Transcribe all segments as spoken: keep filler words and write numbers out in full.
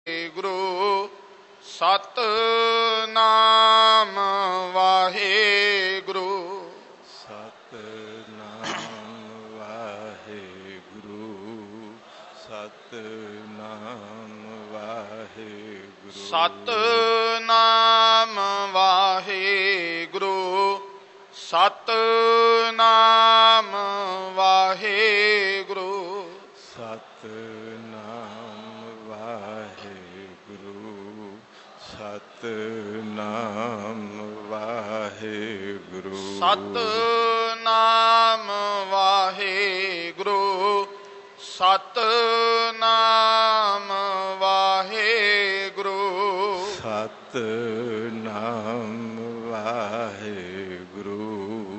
ਗੁਰੂ ਸਤਿਨਾਮ ਵਾਹਿਗੁਰੂ। ਸਤਿਨਾਮ ਵਾਹਿਗੁਰੂ। ਸਤਿਨਾਮ ਵਾਹਿਗੁਰੂ। ਸਤਿਨਾਮ ਵਾਹਿਗੁਰੂ। ਸਤਿਨਾਮ ਵਾਹਿਗੁਰੂ। ਸਤਿਨਾਮ ਵਾਹਿਗੁਰੂ। ਸਤਿਨਾਮ ਵਾਹਿਗੁਰੂ। ਸਤਿਨਾਮ ਵਾਹਿਗੁਰੂ। ਸਤਿਨਾਮ ਵਾਹਿਗੁਰੂ। ਸਤਿਨਾਮ ਵਾਹਿਗੁਰੂ।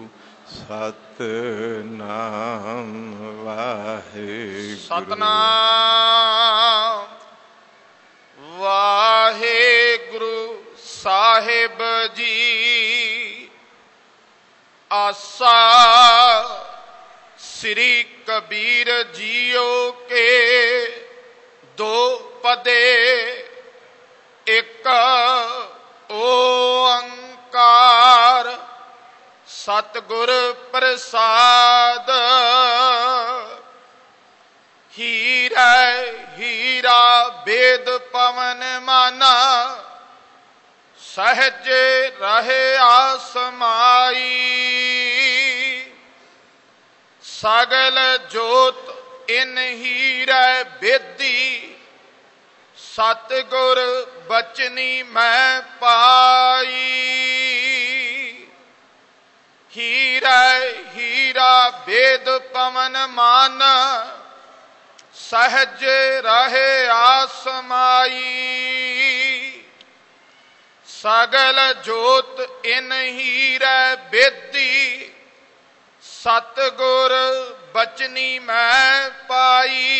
ਸਤਿਨਾਮ ਵਾਹਿਗੁਰੂ। ਸਤਿਨਾਮ ਵਾਹਿਗੁਰੂ ਸਾਹਿਬ ਜੀ। ਆਸਾ ਸ੍ਰੀ Kabir JIO ਕੇ ਦੋ ਪਦੇ ਇੱਕ ਓੰਕਾਰ ਸਤਿਗੁਰ ਪ੍ਰਸਾਦ। ਹੀਰਾ ਹੀਰਾ ਬੇਦ ਪਵਨ ਮਾਨਾ ਸਹਿਜ ਰਹੇ ਆਸਮਾਈ। ਸਗਲ ਜੋਤ ਇਨ ਹੀਰੇ ਬੇਦੀ ਸਤਿਗੁਰ ਬਚਨੀ ਮੈਂ ਪਾਈ। ਹੀਰਾ ਹੀਰਾ ਬੇਦ ਪਵਨ ਮਾਨ ਸਹਿਜ ਰਹੇ ਆਸਮਾਈ। ਸਗਲ ਜੋਤ ਇਨ ਹੀਰੇ ਬੇਦੀ ਸਤਿਗੁਰ ਬਚਨੀ ਮੈਂ ਪਾਈ।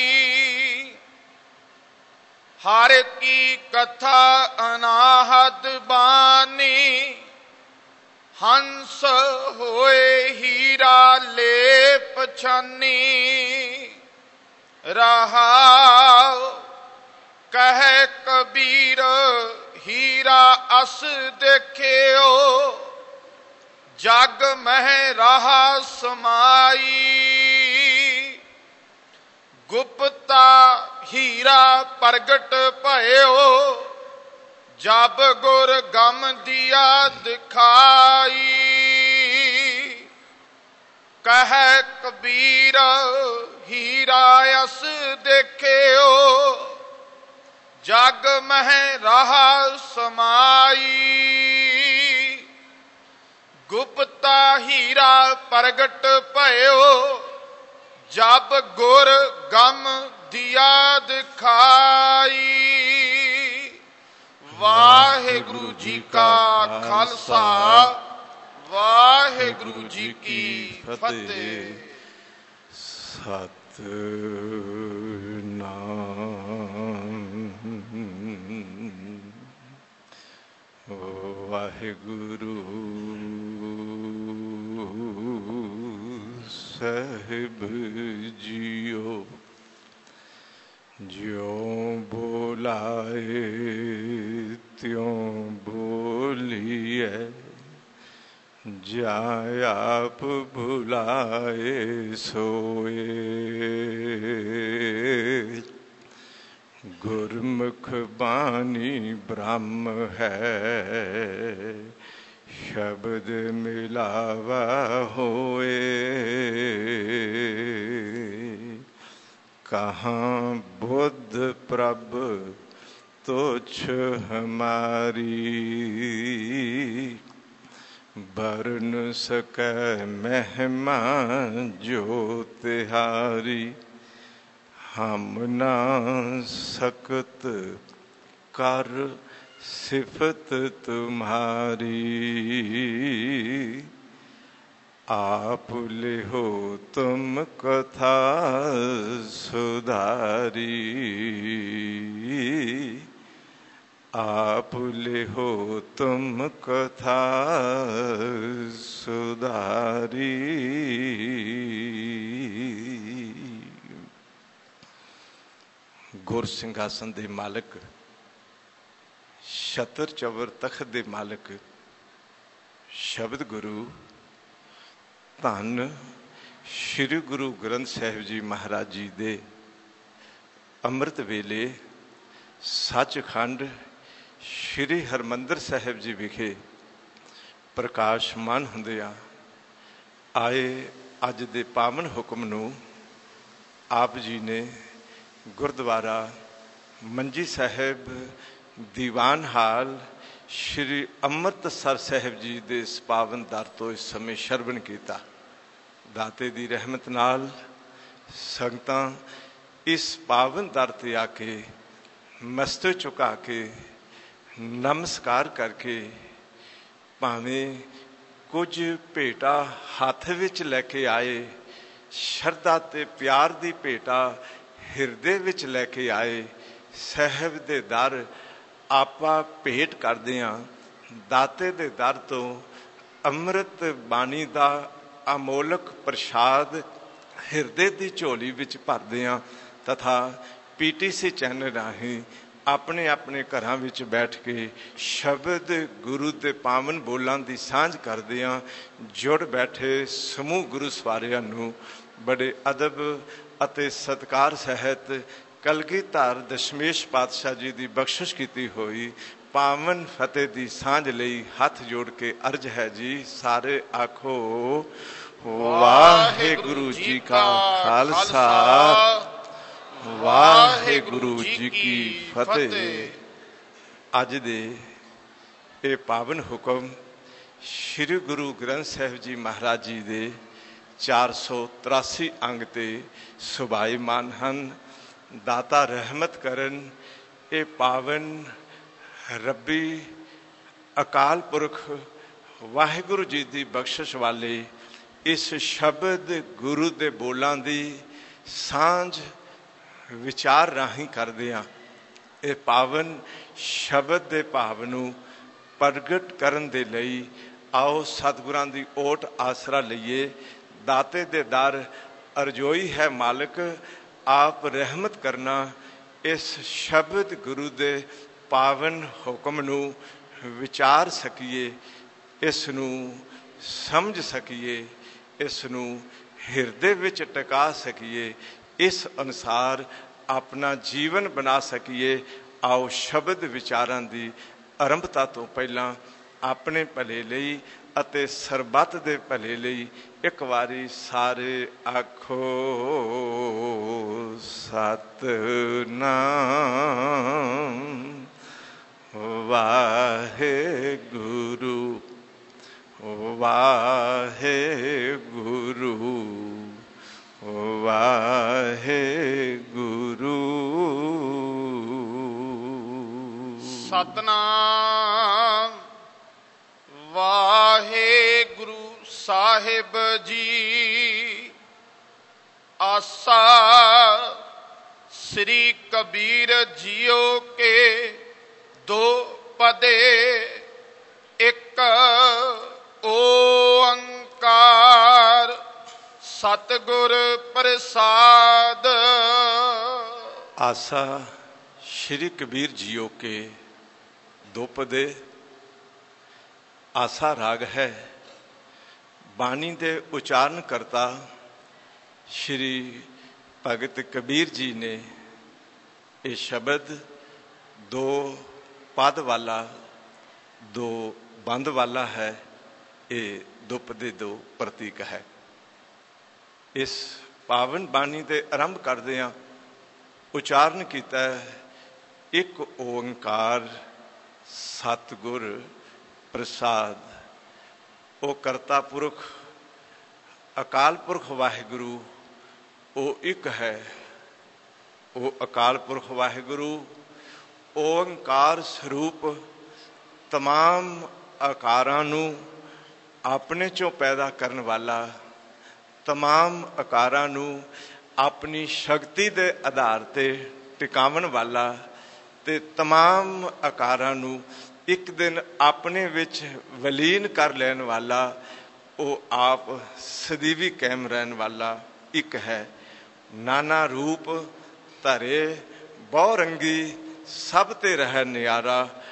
ਹਰ ਕੀ ਕਥਾ ਅਨਾਹਦ ਬਾਣੀ ਹੰਸ ਹੋਏ ਹੀਰਾ ਲੇਪ ਛਾਨੀ। ਰਹਾਉ ਕਹੈ ਕਬੀਰ ਹੀਰਾ ਅਸ ਦੇਖਿਓ ਜਗ ਮਹਿ ਰਹਾ ਸਮਾਈ। ਗੁਪਤਾ ਹੀਰਾ ਪ੍ਰਗਟ ਭਇਓ ਜਬ ਗੁਰ ਗਮ ਦੀਆ ਦਿਖਾਈ। ਕਹੈ ਕਬੀਰ ਹੀਰਾ ਅਸ ਦੇਖਿਓ ਜਗ ਮਹਿ ਰਹਾ ਸਮਾਈ। ਗੁਪਤਾ ਹੀਰਾ ਪ੍ਰਗਟ ਭਇਓ ਜਬ ਗੁਰ ਗਮ ਦੀਆ ਦਿਖਾਈ। ਵਾਹਿਗੁਰੂ ਜੀ ਕਾ ਖਾਲਸਾ ਵਾਹਿਗੁਰੂ ਜੀ ਕੀ ਫਤਿਹ। ਸਤਿਨਾਮ ਵਾਹਿਗੁਰੂ ਸਾਹਿਬ ਜੀਓ। ਜਿਉ ਬੋਲਾਏ ਤਿਉ ਬੋਲੀਐ ਜਾਂ ਆਪ ਭੁਲਾਏ ਸੋਏ। ਗੁਰਮੁਖ ਬਾਣੀ ਬ੍ਰਹਮ ਹੈ ਸ਼ਬਦ ਮਿਲਾਵਾ ਹੋਏ। ਕਹਾਂ ਬੁੱਧ ਪ੍ਰਭ ਤੁਛ ਹਮਾਰੀ ਬਰਨ ਸਕੈ ਮਹਿਮਾ ਜੋ ਤਿਹਾਰੀ। ਹਮ ਨਾ ਸਕਤ ਕਰ ਸਿਫਤ ਤੁਮਹਾਰੀ। आप लिहो तुम कथा सुधारी। आप लिहो तुम कथा सुधारी। गुर ਸਿੰਘਾਸਨ ਦੇ ਮਾਲਕ ਛਤਰ ਚਵਰ ਤਖਤ ਦੇ ਮਾਲਕ ਸ਼ਬਦ ਗੁਰੂ ਧੰਨ ਸ਼੍ਰੀ ਗੁਰੂ ਗ੍ਰੰਥ ਸਾਹਿਬ ਜੀ ਮਹਾਰਾਜ ਜੀ ਦੇ ਅੰਮ੍ਰਿਤ ਵੇਲੇ ਸੱਚਖੰਡ ਸ਼੍ਰੀ ਹਰਿਮੰਦਰ ਸਾਹਿਬ ਜੀ ਵਿਖੇ ਪ੍ਰਕਾਸ਼ਮਾਨ ਹੁੰਦਿਆਂ ਆਏ ਅੱਜ ਦੇ ਪਾਵਨ ਹੁਕਮ ਨੂੰ ਆਪ ਜੀ ਨੇ ਗੁਰਦੁਆਰਾ ਮੰਜੀ ਸਾਹਿਬ ਦੀਵਾਨ ਹਾਲ ਸ਼੍ਰੀ ਅੰਮ੍ਰਿਤਸਰ ਸਾਹਿਬ ਜੀ ਦੇ ਇਸ ਪਾਵਨ ਦਰ ਤੋਂ ਇਸ ਸਮੇਂ ਸ਼ਰਵਣ ਕੀਤਾ। ਦਾਤੇ ਦੀ ਰਹਿਮਤ ਨਾਲ ਸੰਗਤਾਂ ਇਸ ਪਾਵਨ ਦਰ ਤੇ ਆ ਕੇ ਮਸਤਕ ਝੁਕਾ ਕੇ ਨਮਸਕਾਰ ਕਰਕੇ ਭਾਵੇਂ ਕੁਝ ਭੇਟਾ ਹੱਥ ਵਿੱਚ ਲੈ ਕੇ ਆਏ, ਸ਼ਰਧਾ ਤੇ ਪਿਆਰ ਦੀ ਭੇਟਾ ਹਿਰਦੇ ਵਿੱਚ ਲੈ ਕੇ ਆਏ, ਸਾਹਿਬ ਦੇ ਦਰ ਆਪਾਂ ਭੇਟ ਕਰਦੇ ਹਾਂ। ਦਾਤੇ ਦੇ ਦਰ ਤੋਂ ਅੰਮ੍ਰਿਤ ਬਾਣੀ ਦਾ ਅਮੋਲਕ ਪ੍ਰਸ਼ਾਦ ਹਿਰਦੇ ਦੀ ਝੋਲੀ ਵਿੱਚ ਭਰਦੇ ਹਾਂ ਤਥਾ ਪੀਟੀਸੀ ਚੈਨਲ ਰਾਹੀਂ ਆਪਣੇ ਆਪਣੇ ਘਰਾਂ ਵਿੱਚ ਬੈਠ ਕੇ ਸ਼ਬਦ ਗੁਰੂ ਦੇ ਪਾਵਨ ਬੋਲਾਂ ਦੀ ਸਾਂਝ ਕਰਦੇ ਹਾਂ। ਜੁੜ ਬੈਠੇ ਸਮੂਹ ਗੁਰੂ ਸਵਾਰਿਆਂ ਨੂੰ ਬੜੇ ਅਦਬ ਅਤੇ ਸਤਿਕਾਰ ਸਹਿਤ ਕਲਗੀਧਰ ਦਸ਼ਮੇਸ਼ ਪਾਤਸ਼ਾਹ ਜੀ ਦੀ ਬਖਸ਼ਿਸ਼ ਕੀਤੀ ਹੋਈ ਪਾਵਨ ਫਤਿਹ ਦੀ ਸਾਂਝ ਲਈ ਹੱਥ ਜੋੜ ਕੇ ਅਰਜ਼ ਹੈ ਜੀ। ਸਾਰੇ ਆਖੋ ਵਾਹਿਗੁਰੂ ਜੀ ਕਾ ਖਾਲਸਾ ਵਾਹਿਗੁਰੂ ਜੀ ਕੀ ਫਤਿਹ। ਅੱਜ ਦੇ ਇਹ ਪਾਵਨ ਹੁਕਮ ਸ਼੍ਰੀ ਗੁਰੂ ਗ੍ਰੰਥ ਸਾਹਿਬ ਜੀ ਮਹਾਰਾਜ ਜੀ ਦੇ ਚਾਰ ਸੌ ਤਰਾਸੀ ਅੰਗ ਤੇ ਸੁਭਾਈਮਾਨ ਹਨ। ਦਾਤਾ ਰਹਿਮਤ ਕਰਨ ਇਹ ਪਾਵਨ ਰੱਬੀ ਅਕਾਲ ਪੁਰਖ ਵਾਹਿਗੁਰੂ ਜੀ ਦੀ ਬਖਸ਼ਿਸ਼ ਵਾਲੇ ਇਸ ਸ਼ਬਦ ਗੁਰੂ ਦੇ ਬੋਲਾਂ ਦੀ ਸਾਂਝ ਵਿਚਾਰ ਰਾਹੀਂ ਕਰਦੇ ਹਾਂ। ਇਹ ਪਾਵਨ ਸ਼ਬਦ ਦੇ ਭਾਵ ਨੂੰ ਪ੍ਰਗਟ ਕਰਨ ਦੇ ਲਈ ਆਓ ਸਤਿਗੁਰਾਂ ਦੀ ਓਟ ਆਸਰਾ ਲਈਏ। ਦਾਤੇ ਦੇ ਦਰ ਅਰਜ਼ੋਈ ਹੈ ਮਾਲਕ, ਆਪ ਰਹਿਮਤ ਕਰਨਾ। ਇਸ ਸ਼ਬਦ ਗੁਰੂ ਦੇ ਪਾਵਨ ਹੁਕਮ ਨੂੰ ਵਿਚਾਰ ਸਕੀਏ, ਇਸ ਨੂੰ ਸਮਝ ਸਕੀਏ, ਇਸ ਨੂੰ ਹਿਰਦੇ ਵਿੱਚ ਟਿਕਾ ਸਕੀਏ, ਇਸ ਅਨੁਸਾਰ ਆਪਣਾ ਜੀਵਨ ਬਣਾ ਸਕੀਏ। ਆਓ ਸ਼ਬਦ ਵਿਚਾਰਾਂ ਦੀ ਆਰੰਭਤਾ ਤੋਂ ਪਹਿਲਾਂ ਆਪਣੇ ਭਲੇ ਲਈ ਅਤੇ ਸਰਬੱਤ ਦੇ ਭਲੇ ਲਈ ਇੱਕ ਵਾਰੀ ਸਾਰੇ ਆਖੋ ਸਤਿਨਾਮ ਵਾਹਿਗੁਰੂ ਵਾਹਿਗੁਰੂ ਵਾਹਿਗੁਰੂ। ਸਤਨਾਮ ਵਾਹਿਗੁਰੂ ਸਾਹਿਬ ਜੀ। ਆਸਾ ਸ੍ਰੀ ਕਬੀਰ ਜੀਓ ਕੇ ਦੋ ਪਦੇ ਇੱਕ ਓੰਕਾਰ ਸਤਿਗੁਰ ਪ੍ਰਸਾਦ। ਆਸਾ ਸ਼੍ਰੀ ਕਬੀਰ ਜੀਓ ਕੇ ਦੋ ਪਦੇ। ਆਸਾ ਰਾਗ ਹੈ। ਬਾਣੀ ਦੇ ਉਚਾਰਨ ਕਰਤਾ ਸ਼੍ਰੀ ਭਗਤ ਕਬੀਰ ਜੀ ਨੇ ਇਹ ਸ਼ਬਦ ਦੋ ਪਦ ਵਾਲਾ ਦੋ ਬੰਦ ਵਾਲਾ ਹੈ। ਇਹ ਦੁੱਪ ਦੇ ਦੋ ਪ੍ਰਤੀਕ ਹੈ। ਇਸ ਪਾਵਨ ਬਾਣੀ ਦੇ ਆਰੰਭ ਕਰਦੇ ਹਾਂ। ਉਚਾਰਨ ਕੀਤਾ ਇੱਕ ਓੰਕਾਰ ਸਤਿਗੁਰ ਪ੍ਰਸਾਦ। ਉਹ ਕਰਤਾ ਪੁਰਖ ਅਕਾਲ ਪੁਰਖ ਵਾਹਿਗੁਰੂ ਉਹ ਇੱਕ ਹੈ। ਉਹ ਅਕਾਲ ਪੁਰਖ ਵਾਹਿਗੁਰੂ ਓੰਕਾਰ ਸਰੂਪ ਤਮਾਮ ਆਕਾਰਾਂ ਨੂੰ ਆਪਣੇ ਚੋਂ ਪੈਦਾ ਕਰਨ ਵਾਲਾ, ਤਮਾਮ ਆਕਾਰਾਂ ਨੂੰ ਆਪਣੀ ਸ਼ਕਤੀ ਦੇ ਆਧਾਰ ਤੇ ਟਿਕਾਵਣ ਵਾਲਾ ਤੇ ਤਮਾਮ ਆਕਾਰਾਂ ਨੂੰ ਇੱਕ ਦਿਨ ਆਪਣੇ ਵਿੱਚ ਵਲੀਨ ਕਰ ਲੈਣ ਵਾਲਾ, ਉਹ ਆਪ ਸਦੀਵੀ ਕਾਇਮ ਰਹਿਣ ਵਾਲਾ ਇੱਕ ਹੈ। ਨਾਨਾ ਰੂਪ ਧਰੇ ਬਹੁ ਰੰਗੀ ਸਭ ਤੇ ਰਹਿ ਨਿਆਰਾ।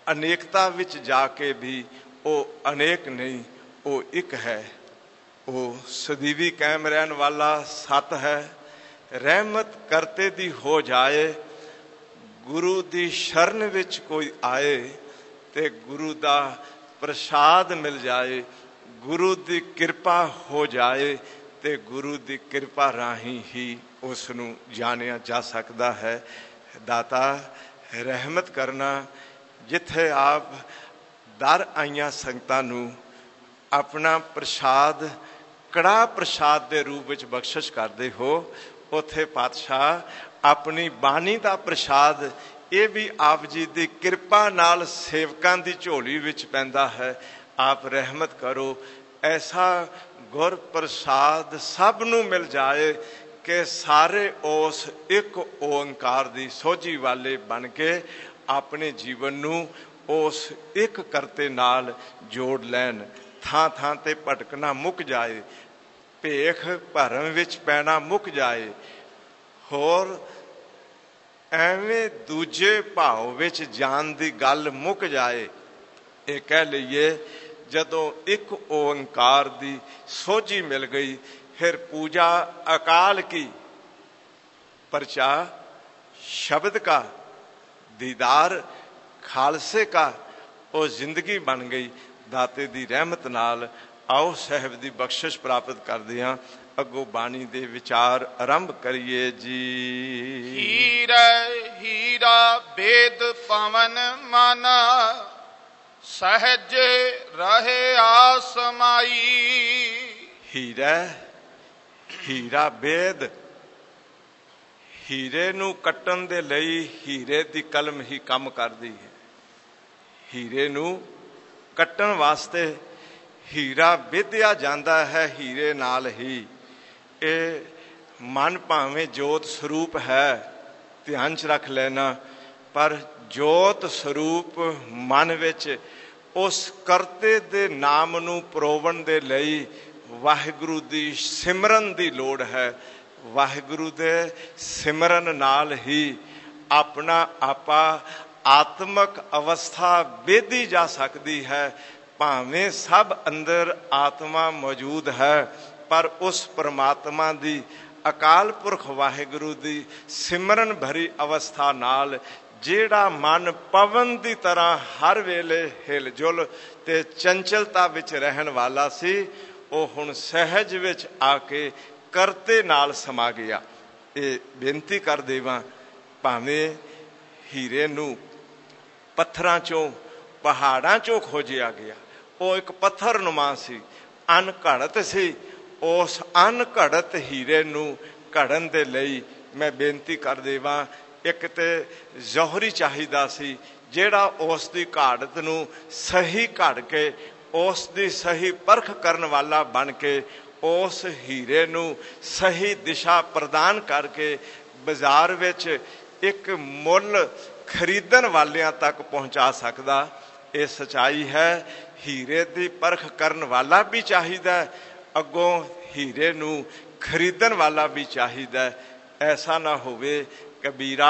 ਅਨੇਕਤਾ ਵਿੱਚ ਜਾ ਕੇ ਵੀ ਉਹ ਅਨੇਕ ਨਹੀਂ, ਉਹ ਇੱਕ ਹੈ। ਉਹ ਸਦੀਵੀ ਕਾਇਮ ਰਹਿਣ ਵਾਲਾ ਸਤ ਹੈ। ਰਹਿਮਤ ਕਰਤੇ ਦੀ ਹੋ ਜਾਏ, ਗੁਰੂ ਦੀ ਸ਼ਰਨ ਵਿੱਚ ਕੋਈ ਆਏ ਤੇ ਗੁਰੂ ਦਾ ਪ੍ਰਸਾਦ ਮਿਲ ਜਾਏ, ਗੁਰੂ ਦੀ ਕਿਰਪਾ ਹੋ ਜਾਏ ਤੇ ਗੁਰੂ ਦੀ ਕਿਰਪਾ ਰਾਹੀਂ ਹੀ ਉਸ ਨੂੰ ਜਾਣਿਆ ਜਾ ਸਕਦਾ ਹੈ। ਦਾਤਾ ਰਹਿਮਤ ਕਰਨਾ, ਜਿੱਥੇ ਆਪ ਦਰ ਆਈਆਂ ਸੰਗਤਾਂ ਨੂੰ ਆਪਣਾ ਪ੍ਰਸਾਦ ਕੜਾਹ ਪ੍ਰਸਾਦ ਦੇ ਰੂਪ ਵਿੱਚ ਬਖਸ਼ਿਸ਼ ਕਰਦੇ ਹੋ, ਉੱਥੇ ਪਾਤਸ਼ਾਹ ਆਪਣੀ ਬਾਣੀ ਦਾ ਪ੍ਰਸਾਦ ਇਹ ਵੀ ਆਪ ਜੀ ਦੀ ਕਿਰਪਾ ਨਾਲ ਸੇਵਕਾਂ ਦੀ ਝੋਲੀ ਵਿੱਚ ਪੈਂਦਾ ਹੈ। ਆਪ ਰਹਿਮਤ ਕਰੋ, ਐਸਾ ਗੁਰ ਪ੍ਰਸਾਦ ਸਭ ਨੂੰ ਮਿਲ ਜਾਏ ਕਿ ਸਾਰੇ ਉਸ ਇੱਕ ਓੰਕਾਰ ਦੀ ਸੋਝੀ ਵਾਲੇ ਬਣ ਕੇ ਆਪਣੇ ਜੀਵਨ ਨੂੰ ਉਸ ਇੱਕ ਕਰਤੇ ਨਾਲ ਜੋੜ ਲੈਣ। ਥਾਂ ਥਾਂ ਤੇ ਭਟਕਣਾ ਮੁੱਕ ਜਾਏ, ਭੇਖ ਭਰਮ ਵਿੱਚ ਪੈਣਾ ਮੁੱਕ ਜਾਏ, ਹੋਰ ਐਵੇਂ ਦੂਜੇ ਭਾਵ ਵਿੱਚ ਜਾਣ ਦੀ ਗੱਲ ਮੁੱਕ ਜਾਏ। ਇਹ ਕਹਿ ਲਈਏ ਜਦੋਂ ਇੱਕ ਓੰਕਾਰ ਦੀ ਸੋਝੀ ਮਿਲ ਗਈ, ਫਿਰ ਪੂਜਾ ਅਕਾਲ ਕੀ, ਪਰਚਾ ਸ਼ਬਦ ਕਾ, ਦੀਦਾਰ ਖਾਲਸੇ ਕਾ, ਉਹ ਜ਼ਿੰਦਗੀ ਬਣ ਗਈ। ਦਾਤੇ ਦੀ ਰਹਿਮਤ ਨਾਲ ਆਓ ਸਾਹਿਬ ਦੀ ਬਖਸ਼ਿਸ਼ ਪ੍ਰਾਪਤ ਕਰਦੇ ਹਾਂ। ਅੱਗੋਂ ਬਾਣੀ ਦੇ ਵਿਚਾਰ ਆਰੰਭ ਕਰੀਏ ਜੀ। ਹੀਰਾ ਹੀਰਾ ਬੇਦ ਪਵਨ ਮਨ, ਸਹਿਜ ਰਹੇ ਆਸਮਾਈ। ਹੀਰਾ ਹੀਰਾ ਬੇਦ, ਹੀਰੇ ਨੂੰ ਕੱਟਣ ਦੇ ਲਈ ਹੀਰੇ ਦੀ ਕਲਮ ਹੀ ਕੰਮ ਕਰਦੀ ਹੈ। ਹੀਰੇ ਨੂੰ ਕੱਟਣ ਵਾਸਤੇ ਹੀਰਾ ਵਿਧਿਆ ਜਾਂਦਾ ਹੈ ਹੀਰੇ ਨਾਲ ਹੀ। ਇਹ ਮਨ ਭਾਵੇਂ ਜੋਤ ਸਰੂਪ ਹੈ, ਧਿਆਨ 'ਚ ਰੱਖ ਲੈਣਾ, ਪਰ ਜੋਤ ਸਰੂਪ ਮਨ ਵਿੱਚ ਉਸ ਕਰਤੇ ਦੇ ਨਾਮ ਨੂੰ ਪਰੋਵਣ ਦੇ ਲਈ ਵਾਹਿਗੁਰੂ ਦੀ ਸਿਮਰਨ ਦੀ ਲੋੜ ਹੈ। ਵਾਹਿਗੁਰੂ ਦੇ ਸਿਮਰਨ ਨਾਲ ਹੀ ਆਪਣਾ ਆਪਾ ਆਤਮਕ ਅਵਸਥਾ ਵੇਧੀ ਜਾ ਸਕਦੀ ਹੈ। ਭਾਵੇਂ ਸਭ ਅੰਦਰ ਆਤਮਾ ਮੌਜੂਦ ਹੈ, ਪਰ ਉਸ ਪਰਮਾਤਮਾ ਦੀ ਅਕਾਲ ਪੁਰਖ ਵਾਹਿਗੁਰੂ ਦੀ ਸਿਮਰਨ ਭਰੀ ਅਵਸਥਾ ਨਾਲ ਜਿਹੜਾ ਮਨ ਪਵਨ ਦੀ ਤਰ੍ਹਾਂ ਹਰ ਵੇਲੇ ਹਿਲ ਜੁਲ ਤੇ ਚੰਚਲਤਾ ਵਿੱਚ ਰਹਿਣ ਵਾਲਾ ਸੀ, ਉਹ ਹੁਣ ਸਹਿਜ ਵਿੱਚ ਆ ਕੇ ਕਰਤੇ ਨਾਲ ਸਮਾ ਗਿਆ। ਇਹ ਬੇਨਤੀ ਕਰ ਦੇਵਾਂ, ਭਾਵੇਂ ਹੀਰੇ ਨੂੰ ਪੱਥਰਾਂ ਚੋਂ ਪਹਾੜਾਂ ਚੋਂ ਖੋਜਿਆ ਗਿਆ, ਉਹ ਇੱਕ ਪੱਥਰ ਨੁਮਾ ਸੀ, ਅਣਘੜਤ ਸੀ। ਉਸ ਅਣਘੜਤ ਹੀਰੇ ਨੂੰ ਘੜਨ ਦੇ ਲਈ ਮੈਂ ਬੇਨਤੀ ਕਰ ਦੇਵਾਂ, ਇੱਕ ਤੇ ਜੌਹਰੀ ਚਾਹੀਦਾ ਸੀ ਜਿਹੜਾ ਉਸ ਦੀ ਘਾੜਤ ਨੂੰ ਸਹੀ ਘੜ ਕੇ ਉਸ ਦੀ ਸਹੀ ਪਰਖ ਕਰਨ ਵਾਲਾ ਬਣ ਕੇ ਉਸ ਹੀਰੇ ਨੂੰ ਸਹੀ ਦਿਸ਼ਾ ਪ੍ਰਦਾਨ ਕਰਕੇ ਬਾਜ਼ਾਰ ਵਿੱਚ ਇੱਕ ਮੁੱਲ ਖਰੀਦਣ ਵਾਲਿਆਂ ਤੱਕ ਪਹੁੰਚਾ ਸਕਦਾ। ਇਹ ਸਚਾਈ ਹੈ। ਹੀਰੇ ਦੀ ਪਰਖ ਕਰਨ ਵਾਲਾ ਵੀ ਚਾਹੀਦਾ, ਅੱਗੋਂ ਹੀਰੇ ਨੂੰ ਖਰੀਦਣ ਵਾਲਾ ਵੀ ਚਾਹੀਦਾ। ਐਸਾ ਨਾ ਹੋਵੇ ਕਬੀਰਾ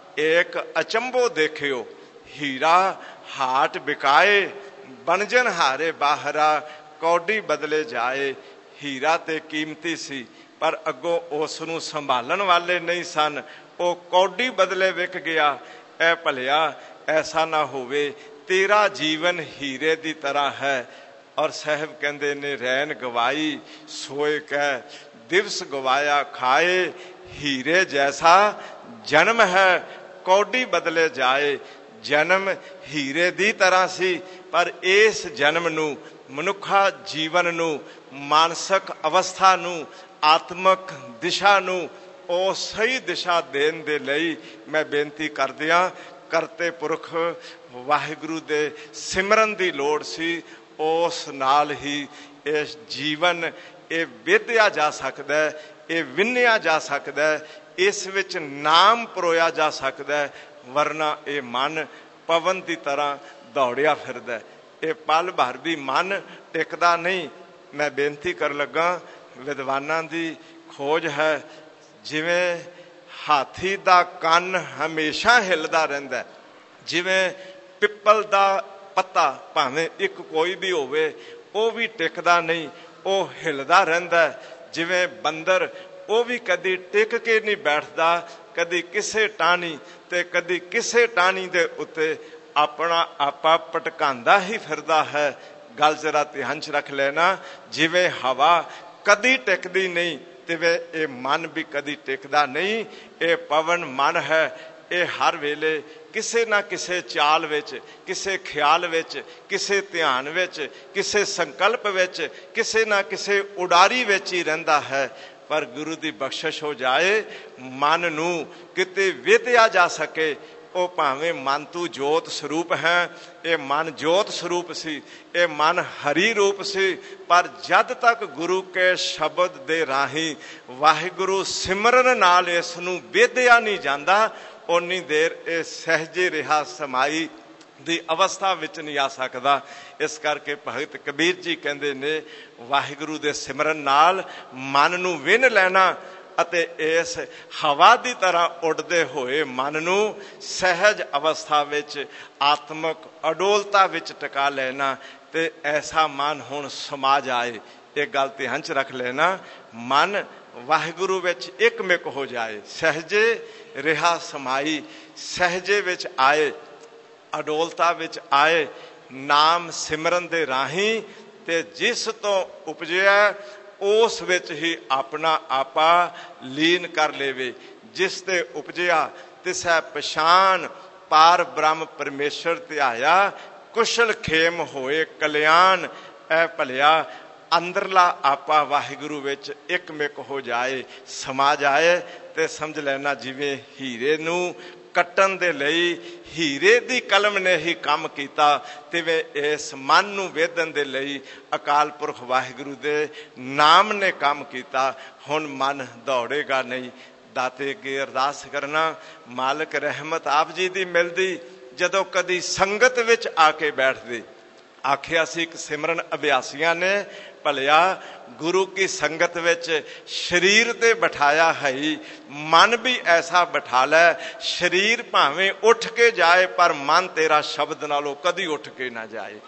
ਇੱਕ ਅਚੰਭੋ ਦੇਖਿਓ, ਹੀਰਾ ਹਾਟ ਬਿਕਾਏ, ਬਣਜਨ ਹਾਰੇ ਬਾਹਰਾ, ਕੌਡੀ ਬਦਲੇ ਜਾਏ। ਹੀਰਾ ਤੇ ਕੀਮਤੀ ਸੀ, ਪਰ ਅੱਗੋਂ ਉਸ ਨੂੰ ਸੰਭਾਲਣ ਵਾਲੇ ਨਹੀਂ ਸਨ, ਉਹ ਕੌਡੀ ਬਦਲੇ ਵਿਕ ਗਿਆ। ਐ ਭਲਿਆ ਐਸਾ ਨਾ ਹੋਵੇ, ਤੇਰਾ ਜੀਵਨ ਹੀਰੇ ਦੀ ਤਰ੍ਹਾਂ ਹੈ। ਔਰ ਸਾਹਿਬ ਕਹਿੰਦੇ ਨੇ, ਰੈਨ ਗਵਾਈ ਸੋਏ ਕਹਿ, ਦਿਵਸ ਗਵਾਇਆ ਖਾਏ, ਹੀਰੇ ਜੈਸਾ ਜਨਮ ਹੈ, ਕੌਡੀ ਬਦਲੇ ਜਾਏ। ਜਨਮ ਹੀਰੇ ਦੀ ਤਰ੍ਹਾਂ ਸੀ, ਪਰ ਇਸ ਜਨਮ ਨੂੰ, ਮਨੁੱਖਾ ਜੀਵਨ ਨੂੰ, ਮਾਨਸਿਕ ਅਵਸਥਾ ਨੂੰ, ਆਤਮਕ ਦਿਸ਼ਾ ਨੂੰ ਉਹ ਸਹੀ ਦਿਸ਼ਾ ਦੇਣ ਦੇ ਲਈ ਮੈਂ ਬੇਨਤੀ ਕਰਦਿਆਂ ਕਰਤੇ ਪੁਰਖ ਵਾਹਿਗੁਰੂ ਦੇ ਸਿਮਰਨ ਦੀ ਲੋੜ ਸੀ। ਉਸ ਨਾਲ ਹੀ ਇਸ ਜੀਵਨ ਇਹ ਵਿਧਿਆ ਜਾ ਸਕਦਾ, ਇਹ ਵਿੰਨਿਆ ਜਾ ਸਕਦਾ, ਇਸ ਵਿੱਚ ਨਾਮ ਪਰੋਇਆ ਜਾ ਸਕਦਾ। ਵਰਨਾ ਇਹ ਮਨ ਪਵਨ ਦੀ ਤਰ੍ਹਾਂ ਦੌੜਿਆ ਫਿਰਦਾ, ਇਹ ਪਲ ਭਰ ਵੀ ਮਨ ਟਿਕਦਾ ਨਹੀਂ। ਮੈਂ ਬੇਨਤੀ ਕਰਨ ਲੱਗਾ, ਵਿਦਵਾਨਾਂ ਦੀ ਖੋਜ ਹੈ, ਜਿਵੇਂ ਹਾਥੀ ਦਾ ਕੰਨ ਹਮੇਸ਼ਾ ਹਿੱਲਦਾ ਰਹਿੰਦਾ, ਜਿਵੇਂ ਪਿੱਪਲ ਦਾ ਪੱਤਾ ਭਾਵੇਂ ਇੱਕ ਕੋਈ ਵੀ ਹੋਵੇ ਉਹ ਵੀ ਟਿਕਦਾ ਨਹੀਂ, ਉਹ ਹਿੱਲਦਾ ਰਹਿੰਦਾ। ਜਿਵੇਂ ਬੰਦਰ, ਉਹ ਵੀ ਕਦੀ ਟਿਕ ਕੇ ਨਹੀਂ ਬੈਠਦਾ, ਕਦੀ ਕਿਸੇ ਟਾਹਣੀ ਤੇ ਕਦੀ ਕਿਸੇ ਟਾਹਣੀ ਦੇ ਉੱਤੇ ਆਪਣਾ ਆਪਾ ਪਟਕਾਉਂਦਾ ਹੀ ਫਿਰਦਾ ਹੈ। ਗੱਲ ਜ਼ਰਾ ਧਿਆਨ 'ਚ ਰੱਖ ਲੈਣਾ, ਜਿਵੇਂ ਹਵਾ ਕਦੀ ਟਿਕਦੀ ਨਹੀਂ ਤਿਵੇਂ ਇਹ ਮਨ ਵੀ ਕਦੀ ਟਿਕਦਾ ਨਹੀਂ। ਇਹ ਪਵਨ ਮਨ ਹੈ, ਇਹ ਹਰ ਵੇਲੇ ਕਿਸੇ ਨਾ ਕਿਸੇ ਚਾਲ ਵਿੱਚ, ਕਿਸੇ ਖਿਆਲ ਵਿੱਚ, ਕਿਸੇ ਧਿਆਨ ਵਿੱਚ, ਕਿਸੇ ਸੰਕਲਪ ਵਿੱਚ, ਕਿਸੇ ਨਾ ਕਿਸੇ ਉਡਾਰੀ ਵਿੱਚ ਹੀ ਰਹਿੰਦਾ ਹੈ। ਪਰ ਗੁਰੂ ਦੀ ਬਖਸ਼ਿਸ਼ ਹੋ ਜਾਏ, ਮਨ ਨੂੰ ਕਿਤੇ ਵਿਧਿਆ ਜਾ ਸਕੇ। ਉਹ ਭਾਵੇਂ ਮਨ ਤੂੰ ਜੋਤ ਸਰੂਪ ਹੈ, ਇਹ ਮਨ ਜੋਤ ਸਰੂਪ ਸੀ, ਇਹ ਮਨ ਹਰੀ ਰੂਪ ਸੀ, ਪਰ ਜਦ ਤੱਕ ਗੁਰੂ ਕੇ ਸ਼ਬਦ ਦੇ ਰਾਹੀਂ ਵਾਹਿਗੁਰੂ ਸਿਮਰਨ ਨਾਲ ਇਸ ਨੂੰ ਵਿਧਿਆ ਨਹੀਂ ਜਾਂਦਾ, ਓਨੀ ਦੇਰ ਇਹ ਸਹਿਜੇ ਰਿਹਾ ਸਮਾਈ ਦੀ ਅਵਸਥਾ ਵਿੱਚ ਨਹੀਂ ਆ ਸਕਦਾ। ਇਸ ਕਰਕੇ ਭਗਤ ਕਬੀਰ ਜੀ ਕਹਿੰਦੇ ਨੇ, ਵਾਹਿਗੁਰੂ ਦੇ ਸਿਮਰਨ ਨਾਲ ਮਨ ਨੂੰ ਵਿੰਨ ਲੈਣਾ ਅਤੇ ਇਸ ਹਵਾ ਦੀ ਤਰ੍ਹਾਂ ਉੱਡਦੇ ਹੋਏ ਮਨ ਨੂੰ ਸਹਿਜ ਅਵਸਥਾ ਵਿੱਚ, ਆਤਮਕ ਅਡੋਲਤਾ ਵਿੱਚ ਟਿਕਾ ਲੈਣਾ। ਤੇ ਐਸਾ ਮਨ ਹੁਣ ਸਮਾ ਜਾਏ। ਇਹ ਗੱਲ ਧਿਆਨ 'ਚ ਰੱਖ ਲੈਣਾ, ਮਨ ਵਾਹਿਗੁਰੂ ਵਿੱਚ ਇੱਕਮਿਕ ਹੋ ਜਾਏ, ਸਹਿਜੇ ਰਿਹਾ ਸਮਾਈ, ਸਹਿਜੇ ਵਿੱਚ ਆਏ, ਅਡੋਲਤਾ ਵਿੱਚ ਆਏ, ਨਾਮ ਸਿਮਰਨ ਦੇ ਰਾਹੀਂ, ਤੇ ਜਿਸ ਤੋਂ ਉਪਜਿਆ ਉਸ ਵਿੱਚ ਹੀ ਆਪਣਾ ਆਪਾ ਲੀਨ ਕਰ ਲੇਵੇ। ਜਿਸ ਤੇ ਉਪਜਿਆ ਤਿਸੈ ਪਛਾਣ, ਪਾਰ ਬ੍ਰਹਮ ਪਰਮੇਸ਼ਰ ਧਿਆਇਆ, ਕੁਸ਼ਲ ਖੇਮ ਹੋਏ ਕਲਿਆਣ। ਐ ਭਲਿਆ ਅੰਦਰਲਾ ਆਪਾ ਵਾਹਿਗੁਰੂ ਵਿੱਚ ਇੱਕਮਿਕ ਹੋ ਜਾਏ, ਸਮਾ ਜਾਏ। ਤੇ ਸਮਝ ਲੈਣਾ, ਜਿਵੇਂ ਹੀਰੇ ਨੂੰ ਕੱਟਣ ਦੇ ਲਈ ਹੀਰੇ ਦੀ ਕਲਮ ਨੇ ਹੀ ਕੰਮ ਕੀਤਾ, ਤਿਵੇਂ ਇਸ ਮਨ ਨੂੰ ਵੇਧਣ ਦੇ ਲਈ ਅਕਾਲ ਪੁਰਖ ਵਾਹਿਗੁਰੂ ਦੇ ਨਾਮ ਨੇ ਕੰਮ ਕੀਤਾ। ਹੁਣ ਮਨ ਦੌੜੇਗਾ ਨਹੀਂ। ਦਾਤੇ ਅੱਗੇ ਅਰਦਾਸ ਕਰਨਾ, ਮਾਲਕ ਰਹਿਮਤ ਆਪ ਜੀ ਦੀ ਮਿਲਦੀ ਜਦੋਂ ਕਦੀ ਸੰਗਤ ਵਿੱਚ ਆ ਕੇ ਬੈਠਦੇ। ਆਖਿਆ ਸੀ ਇੱਕ ਸਿਮਰਨ ਅਭਿਆਸੀਆਂ ਨੇ, ਭਲਿਆ ਗੁਰੂ ਕੀ ਸੰਗਤ ਵਿੱਚ ਸਰੀਰ ਤੇ ਬਿਠਾਇਆ ਹੈ, ਮਨ ਵੀ ਐਸਾ ਬਿਠਾ ਲੈ, ਸਰੀਰ ਭਾਵੇਂ ਉੱਠ ਕੇ ਜਾਏ ਪਰ ਮਨ ਤੇਰਾ ਸ਼ਬਦ ਨਾਲੋਂ ਕਦੀ ਉੱਠ ਕੇ ਨਾ ਜਾਏ।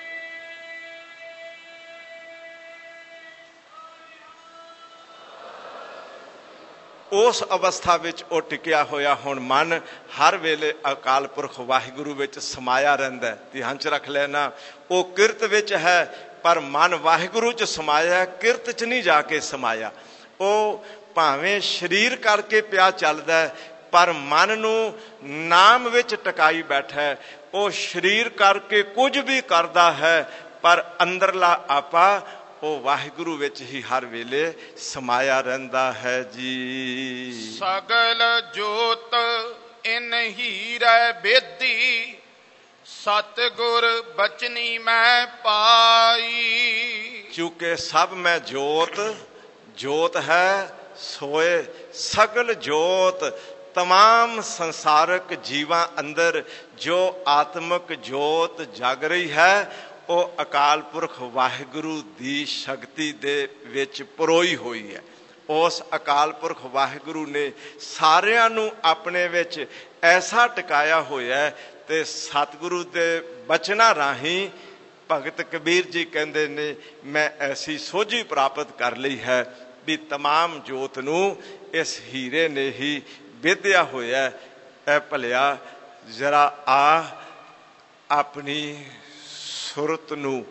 ਉਸ ਅਵਸਥਾ ਵਿੱਚ ਉਹ ਟਿਕਿਆ ਹੋਇਆ ਹੁਣ ਮਨ ਹਰ ਵੇਲੇ ਅਕਾਲ ਪੁਰਖ ਵਾਹਿਗੁਰੂ ਵਿੱਚ ਸਮਾਇਆ ਰਹਿੰਦਾ। ਧਿਆਨ 'ਚ ਰੱਖ ਲੈਣਾ, ਉਹ ਕਿਰਤ ਵਿੱਚ ਹੈ ਪਰ ਮਨ ਵਾਹਿਗੁਰੂ 'ਚ ਸਮਾਇਆ, ਕਿਰਤ 'ਚ ਨਹੀਂ ਜਾ ਕੇ ਸਮਾਇਆ। ਉਹ ਭਾਵੇਂ ਸਰੀਰ ਕਰਕੇ ਪਿਆ ਚੱਲਦਾ ਪਰ ਮਨ ਨੂੰ ਨਾਮ ਵਿੱਚ ਟਿਕਾਈ ਬੈਠਾ। ਉਹ ਸਰੀਰ ਕਰਕੇ ਕੁਝ ਵੀ ਕਰਦਾ ਹੈ ਪਰ ਅੰਦਰਲਾ ਆਪਾ ਉਹ ਵਾਹਿਗੁਰੂ ਵਿੱਚ ਹੀ ਹਰ ਵੇਲੇ ਸਮਾਇਆ ਰਹਿੰਦਾ ਹੈ ਜੀ। ਸਗਲ ਜੋਤ ਇਨ ਹੀਰੇ ਬੇਦੀ, ਸਤਿਗੁਰ ਬਚਨੀ ਮੈਂ ਪਾਈ। ਕਿਉਂਕਿ ਸਭ ਮੈਂ ਜੋਤ, ਜੋਤ ਹੈ ਸੋਏ ਸਗਲ ਜੋਤ। तमाम संसारक जीवां अंदर जो आत्मक जोत जग रही है, ਉਹ ਅਕਾਲ ਪੁਰਖ ਵਾਹਿਗੁਰੂ ਦੀ ਸ਼ਕਤੀ ਦੇ ਵਿੱਚ ਪਰੋਈ ਹੋਈ ਹੈ। ਉਸ ਅਕਾਲ ਪੁਰਖ ਵਾਹਿਗੁਰੂ ਨੇ ਸਾਰਿਆਂ ਨੂੰ ਆਪਣੇ ਵਿੱਚ ਐਸਾ ਟਿਕਾਇਆ ਹੋਇਆ। ਤੇ ਸਤਿਗੁਰੂ ਦੇ ਬਚਨਾਂ ਰਾਹੀਂ ਭਗਤ ਕਬੀਰ ਜੀ ਕਹਿੰਦੇ ਨੇ, ਮੈਂ ਐਸੀ ਸੋਝੀ ਪ੍ਰਾਪਤ ਕਰ ਲਈ ਹੈ ਵੀ तमाम ਜੋਤ ਨੂੰ ਇਸ ਹੀਰੇ ਨੇ ਹੀ ਵਿਧਿਆ ਹੋਇਆ। ਐ ਭਲਿਆ ਜ਼ਰਾ ਆ ਆਪਣੀ ਸੁਰਤ ਨੂੰ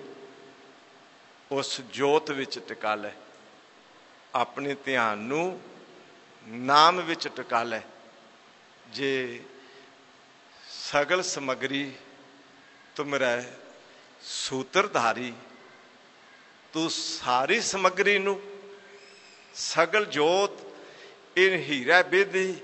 ਉਸ ਜੋਤ ਵਿੱਚ ਟਿਕਾ ਲੈ, ਆਪਣੇ ਧਿਆਨ ਨੂੰ ਨਾਮ ਵਿੱਚ ਟਿਕਾ ਲੈ। ਜੇ ਸਗਲ ਸਮਗਰੀ ਤੁਮਰੈ ਸੂਤਰਧਾਰੀ, ਤੂੰ ਸਾਰੀ ਸਮਗਰੀ ਨੂੰ ਸਗਲ ਜੋਤ ਇਨ ਹੀਰਾ ਬੇਦੀ,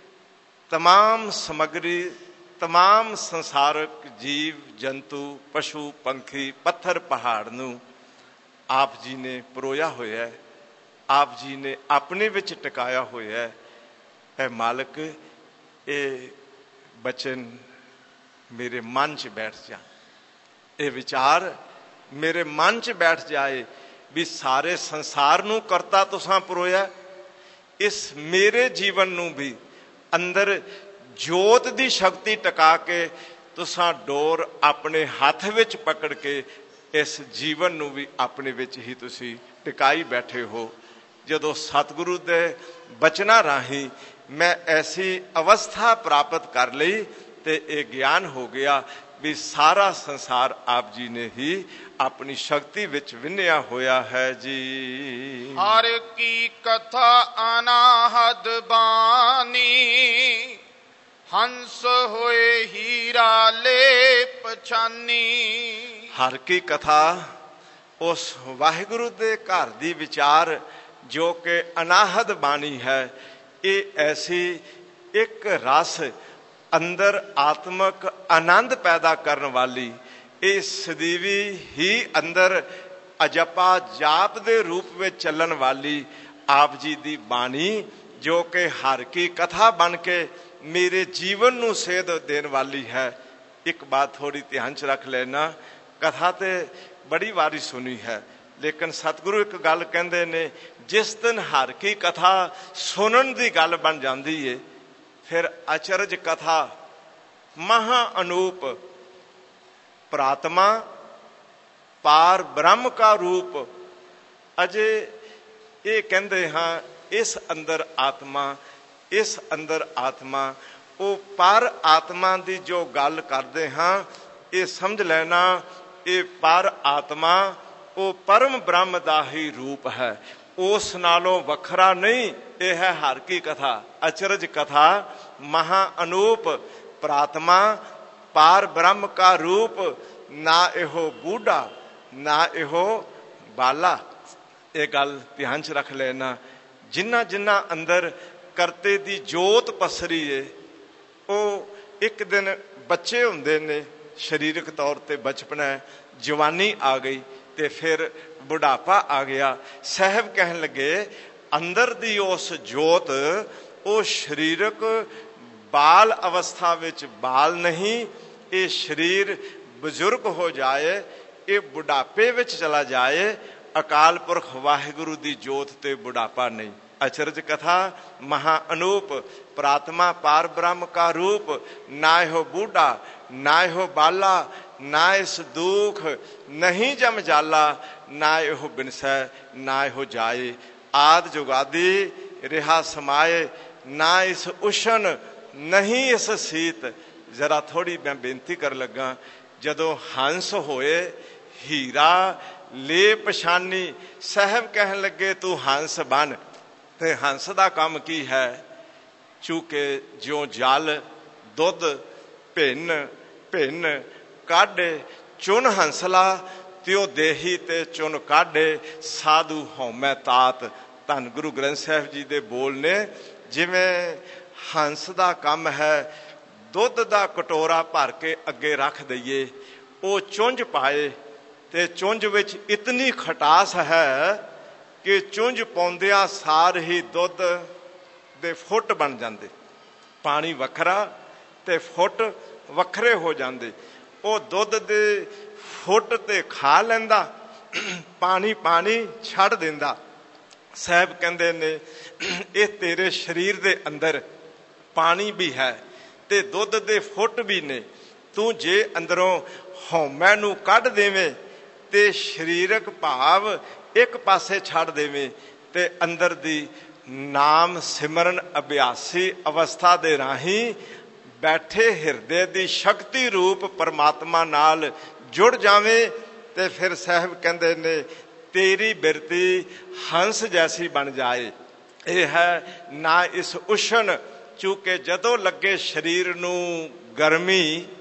तमाम ਸਮਗਰੀ तमाम ਸੰਸਾਰਕ ਜੀਵ ਜੰਤੂ ਪਸ਼ੂ ਪੰਖੀ ਪੱਥਰ ਪਹਾੜ ਨੂੰ ਆਪ ਜੀ ਨੇ ਪਰੋਇਆ ਹੋਇਆ, ਆਪ ਜੀ ਨੇ ਆਪਣੇ ਵਿੱਚ ਟਿਕਾਇਆ ਹੋਇਆ। ਐ ਮਾਲਕ, ਇਹ ਬਚਨ ਮੇਰੇ ਮਨ 'ਚ ਬੈਠ ਜਾ, ਇਹ ਵਿਚਾਰ ਮੇਰੇ ਮਨ 'ਚ ਬੈਠ ਜਾਏ ਵੀ ਸਾਰੇ ਸੰਸਾਰ ਨੂੰ ਕਰਤਾ ਤੁਸਾਂ ਪਰੋਇਆ, ਇਸ ਮੇਰੇ ਜੀਵਨ ਨੂੰ ਵੀ ਅੰਦਰ ਜੋਤ ਦੀ ਸ਼ਕਤੀ ਟਿਕਾ ਕੇ तुसां डोर अपने हथ विच पकड़ के इस जीवन नूं भी अपने विच ही तुसीं टिकाई बैठे हो। जदों सतगुरु दे बचनां राही मैं ऐसी अवस्था प्राप्त कर लई ते ये ज्ञान हो गया भी सारा संसार आप जी ने ही अपनी शक्ति विच विन्निया होया है जी। हर की कथा अनाहद बानी हंस होए हीरा ले पछानी। हर की कथा उस वाहिगुरु दे घर दी विचार जो कि अनाहद बाणी है, ये ऐसी एक रस अंदर आत्मक आनंद पैदा करने वाली, ये सदीवी ही अंदर अजपा जाप दे रूप में चलन वाली आप जी दी बाणी जो कि हर की कथा बन के मेरे जीवन नूं सेध देने वाली है। एक बात थोड़ी ध्यान च रख लेना, कथा तो बड़ी वारी सुनी है, लेकिन सतगुरु एक गल कहंदे ने, जिस दिन हर की कथा सुनन दी गल बन जाती है फिर अचरज कथा महा अनूप प्रात्मा पार ब्रह्म का रूप। अजे ये कहंदे हाँ इस अंदर आत्मा, इस अंदर आत्मा, वो पर आत्मा की जो गल करते हाँ ये समझ लेना, ये पर आत्मा वो परम ब्रह्म का ही रूप है, उस नालों वखरा नहीं। ये है हर की कथा, अचरज कथा महा अनूप प्रात्मा पार ब्रह्म का रूप, ना इहो बूढ़ा ना इहो बाला। ये गल ध्यान च रख लेना। जिन्ना जिन्ना अंदर करते दी जोत पसरी है, वो एक दिन बच्चे हुंदे ने, शरीरक तौर ते बचपन है, जवानी आ गई ते फिर बुढ़ापा आ गया। साहब कहन लगे अंदर दी उस जोत वो शरीरक बाल अवस्था विच बाल नहीं, ये शरीर बुजुर्ग हो जाए, ये बुढ़ापे विच चला जाए, अकाल पुरख वाहिगुरु दी जोत ते बुढ़ापा नहीं। अचरज कथा महा अनूप प्रात्मा पार ब्रह्म का रूप, ना हो बूढ़ा ना हो बाला, ना इस दुख नहीं जम जाला, ना हो बिनसै ना हो जाए, आद जुगादी रिहा समाए, ना इस उष्ण नहीं इस सीत। जरा थोड़ी मैं बेनती कर लगा, जदों हंस होए हीरा ले पछानी, साहब कहन लगे तू हंस बन। ते हंस का काम की है, चूके ज्यों जल दुध भिन्न भिन्न काढ़े, चुन हंसला त्यो देही ते चुन काढ़े, साधु हौमै तात। धन गुरु ग्रंथ साहिब जी दे बोल ने, जिवें हंस का काम है दुध का कटोरा भर के अगे रख दईए, वो चुंझ पाए ते चुंझ विच इतनी खटास है कि चुंझ पाउंदिया सार ही दुध दे फुट बन जाते, पानी वखरा ते फुट वखरे हो जाते। वो दुध दे फुट ते खा लैंदा, पानी पानी छड़ दिंदा। साहब कहंदे ने ये तेरे शरीर दे अंदर पानी भी है ते दुध दे फुट भी ने, तू जे अंदरों हौमै नूं कढ देवें ते शरीरक भाव एक पासे छड़ देवें ते अंदर दी नाम सिमरन अभ्यासी अवस्था दे राही बैठे हिरदे दी शक्ति रूप परमात्मा नाल जुड़ जावे, ते फिर साहब कहंदे ने तेरी बिरती हंस जैसी बन जाए। यह है ना इस उष्ण, चूंकि जदों लगे शरीर नूं गर्मी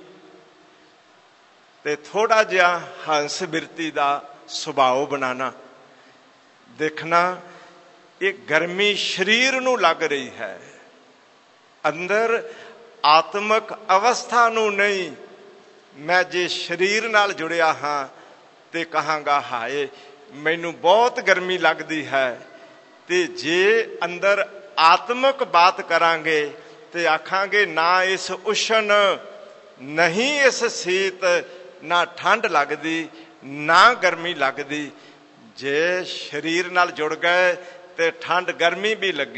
ते थोड़ा जिहा हंस बिरती दा सुभाव बनाना, देखना ये गर्मी शरीर नूं लग रही है, अंदर आत्मक अवस्था नूं नहीं। मैं जे शरीर नाल जुड़िया हाँ ते कहांगा हाय मैनू बहुत गर्मी लगती है, ते जे अंदर आत्मक बात करांगे ते आखांगे ना इस उष्ण नहीं इस शीत, ना ठंड लगती ना गर्मी लगती। जे शरीर नाल जुड़ गए ते ठंड गर्मी भी लगी,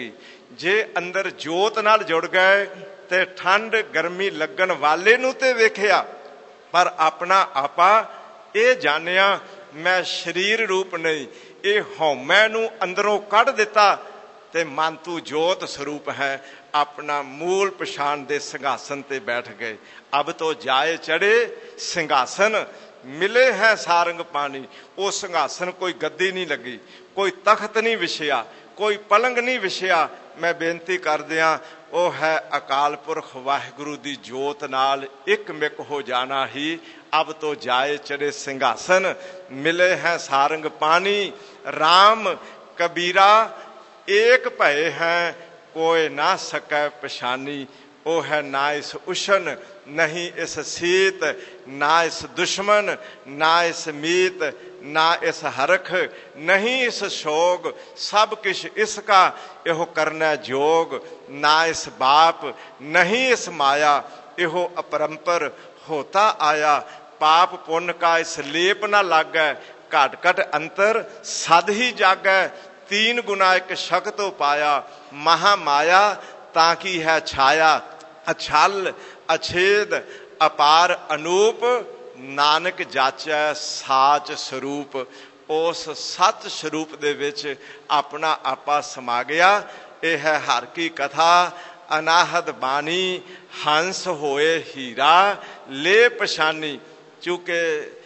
ਜੇ ਅੰਦਰ ਜੋਤ ਨਾਲ ਜੁੜ ਗਏ ਤੇ ਠੰਡ ਗਰਮੀ ਲੱਗਣ ਵਾਲੇ ਨੂੰ ਤੇ ਵੇਖਿਆ, ਪਰ ਆਪਣਾ ਆਪਾ ਇਹ ਜਾਣਿਆ ਮੈਂ ਸਰੀਰ ਰੂਪ ਨਹੀਂ। ਇਹ ਹਉਮੈ ਨੂੰ ਅੰਦਰੋਂ ਕੱਢ ਦਿੱਤਾ ਤੇ ਮਨ ਤੂੰ ਜੋਤ ਸਰੂਪ ਹੈ। ਆਪਣਾ ਮੂਲ ਪਛਾਣ ਦੇ ਸਿੰਘਾਸਨ ਤੇ ਬੈਠ ਗਏ। ਅਬ ਤੋਂ ਜਾਏ ਚੜੇ ਸਿੰਘਾਸਨ, ਮਿਲੇ ਹੈ ਸਾਰੰਗ ਪਾਣੀ। ਉਹ ਸਿੰਘਾਸਨ ਕੋਈ ਗੱਦੀ ਨਹੀਂ ਲੱਗੀ, ਕੋਈ ਤਖਤ ਨਹੀਂ ਵਿਛਿਆ, ਕੋਈ ਪਲੰਗ ਨਹੀਂ ਵਿਛਿਆ। ਮੈਂ ਬੇਨਤੀ ਕਰਦਿਆਂ, ਉਹ ਹੈ ਅਕਾਲ ਪੁਰਖ ਵਾਹਿਗੁਰੂ ਦੀ ਜੋਤ ਨਾਲ ਇੱਕ ਮਿਕ ਹੋ ਜਾਣਾ ਹੀ। ਅਬ ਤੋਂ ਜਾਏ ਚੜੇ ਸਿੰਘਾਸਨ, ਮਿਲੇ ਹੈ ਸਾਰੰਗ ਪਾਣੀ। ਰਾਮ ਕਬੀਰਾ ਏਕ ਭਏ ਹੈ, ਕੋਇ ਨਾ ਸਕੈ ਪਛਾਨੀ। ਉਹ ਹੈ ਨਾ ਇਸ ਉਸ਼ਨ, ਨਹੀਂ ਇਸ ਸੀਤ, ਨਾ ਇਸ ਦੁਸ਼ਮਨ, ਨਾ ਇਸ ਮੀਤ, ਨਾ ਇਸ ਹਰਖ, ਨਹੀਂ ਇਸ ਸ਼ੋਗ। ਸਭ ਕਿਛ ਇਸਕਾ ਇਹੋ ਕਰਨਾ ਜੋਗ। ਨਾ ਇਸ ਬਾਪ, ਨਹੀਂ ਇਸ ਮਾਇਆ, ਇਹੋ ਅਪਰੰਪਰ ਹੋਤਾ ਆਇਆ। ਪਾਪ ਪੁੰਨ ਕਾ ਇਸ ਲੇਪ ਨਾ ਲਾਗੈ, ਘਟ ਘਟ ਅੰਤਰ ਸਦ ਹੀ ਜਾਗੈ। ਤੀਨ ਗੁਣਾ ਇੱਕ ਸ਼ਕਤ ਪਾਇਆ, ਮਹਾ ਮਾਇਆ ਤਾਂ ਕੀ ਹੈ ਛਾਇਆ। ਅਛਲ ਅਛੇਦ ਅਪਾਰ ਅਨੂਪ, ਨਾਨਕ ਜਾਚੈ ਸਾਚ ਸਰੂਪ। ਉਸ ਸੱਚ ਸਰੂਪ ਦੇ ਵਿੱਚ ਆਪਣਾ ਆਪਾ ਸਮਾ ਗਿਆ। ਇਹ ਹੈ ਹਰ ਕੀ ਕਥਾ ਅਨਾਹਦ ਬਾਣੀ, ਹੰਸ ਹੋਏ ਹੀਰਾ ਲੈ ਪਛਾਨੀ। ਚੂੰਕਿ